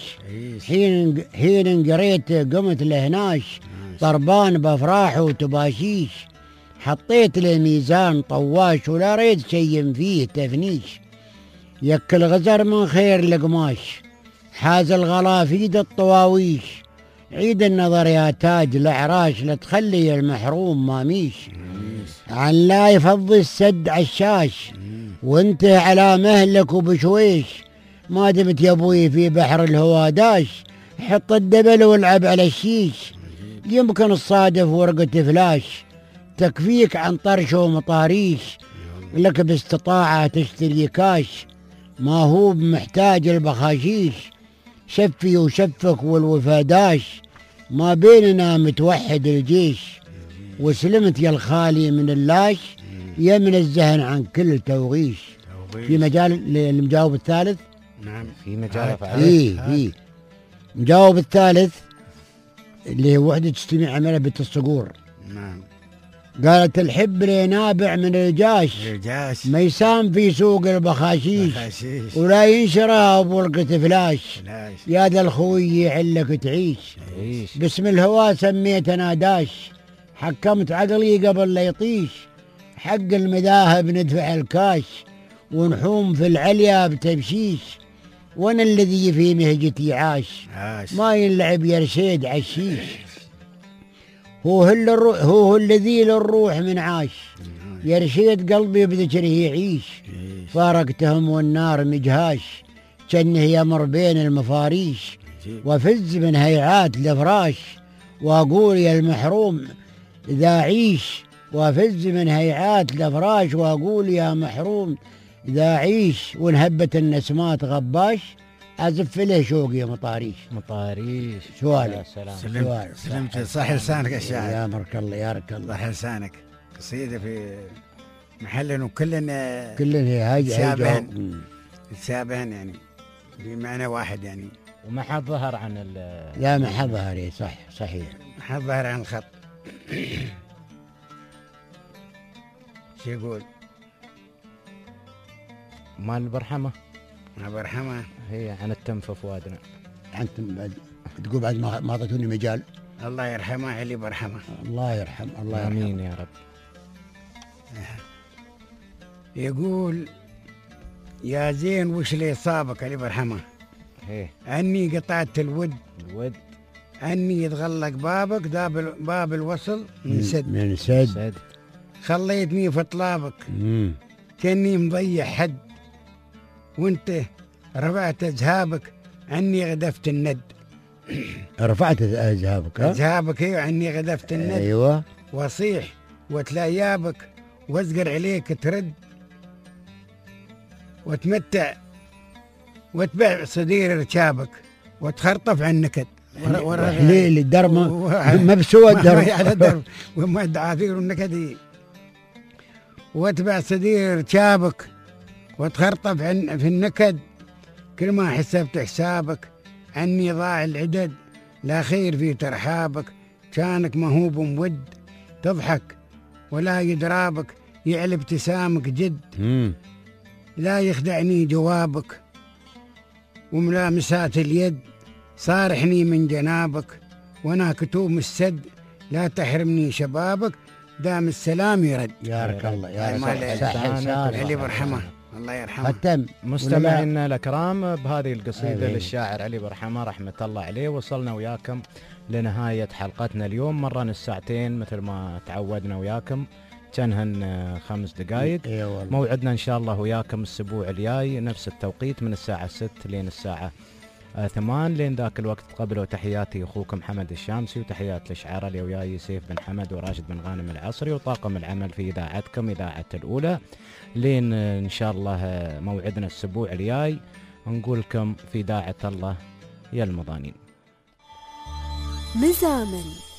حين قريت قمت لهناش، طربان بافراح وتباشيش، حطيت له ميزان طواش، ولا ريد شي فيه تفنيش. يك الغزر من خير لقماش، حاز الغلا في يد الطواويش. عيد النظر يا تاج الأعراش، لا تخلي المحروم ماميش. عن لا يفضي السد عشاش، وانت على مهلك وبشويش. ما دمت يا ابوي في بحر الهواداش، حط الدبل والعب على الشيش. يمكن الصادف ورقة فلاش، تكفيك عن طرش ومطاريش. لك باستطاعة تشتري كاش، ما هو بمحتاج البخاشيش. شفي وشفك والوفاداش، ما بيننا متوحد الجيش. وسلمت يا الخالي من اللاش، يا من الزهن عن كل توغيش. في مجال المجاوب الثالث. نعم. في مجال فيه مجاوب الثالث اللي هو وحدة تجتمع عملها بنت الصقور. نعم. قالت الحب لي نابع من الجاش، ما يسام في سوق البخاشيش، ولا ينشرها بورقة فلاش. يا ذا الخوي يعلك تعيش، باسم الهوى سميت ناداش، حكمت عقلي قبل لا يطيش. حق المذاهب ندفع الكاش، ونحوم في العليا بتبشيش. وانا الذي في مهجتي عاش، ما ينلعب يرشيد عشيش. هو الذي للروح من عاش، يرشيد قلبي بذكره يعيش. فارقتهم والنار مجهاش، كنه يمر بين المفاريش. وفز من هيعات الافراش، واقول يا المحروم إذا عيش. وفز من هيعات الافراش، واقول يا محروم إذا عيش. ونهبت النسمات غباش، أزف له شوقي مطاريش. سؤالي. سلمت صح لسانك يا شاعر. يا مرك الله يا رك الله. صح لسانك. قصيدة في محل وكلنا يتشابهن يعني بمعنى واحد يعني. وما حد ظهر عن لا ما حد ظهر. صحيح ما حد ظهر عن الخط. شو يقول؟ مال البرحمة. برحمة هي عن التم في فؤادنا. عن تقول بعد ما اعطيتوني مجال. الله يرحمه علي برحمه. الله يرحم الله يرحم. امين يا رب. يقول يا زين وش اللي صابك علي برحمه؟ اني قطعت الود اني يتغلق بابك باب الوصل من سد خليتني في طلابك كاني مضيع حد وانت رفعت اذهابك عني غدفت الند. رفعت اذهابك اذهابك ايوه عني غدفت الند. ايوه واصيح وتلايابك وازقر عليك ترد وتمتع وتبع صدير ركابك وتخرطف عن النكد. حليل الدرب مبسوط الدرب وما عافير النكد وتبع صدير ركابك وتخرطف في النكد. كل ما حسبت حسابك عني ضاع العدد لا خير في ترحابك. كانك مهوب مود تضحك ولا يدرابك يعلى ابتسامك جد. لا يخدعني جوابك وملامسات اليد صارحني من جنابك وانا كتوم السد لا تحرمني شبابك دام السلام يرد. يارك الله يا علي برحمه الله يرحمه. ختم. مستمعينا الكرام بهذه القصيدة للشاعر علي برحمه رحمة الله عليه وصلنا وياكم لنهاية حلقتنا اليوم. مرنا الساعتين مثل ما تعودنا وياكم كانهن 5 دقائق. موعدنا إن شاء الله وياكم الأسبوع الجاي نفس التوقيت من الساعة 6 لين الساعة 8. لين ذاك الوقت تقبلوا تحياتي أخوكم حمد الشامسي وتحيات الإشعار اللي وياي سيف بن حمد وراشد بن غانم العصري وطاقم العمل في إذاعتكم إذاعة الأولى. لين إن شاء الله موعدنا الأسبوع الجاي نقول لكم في داعة الله يا المضانين. مزامن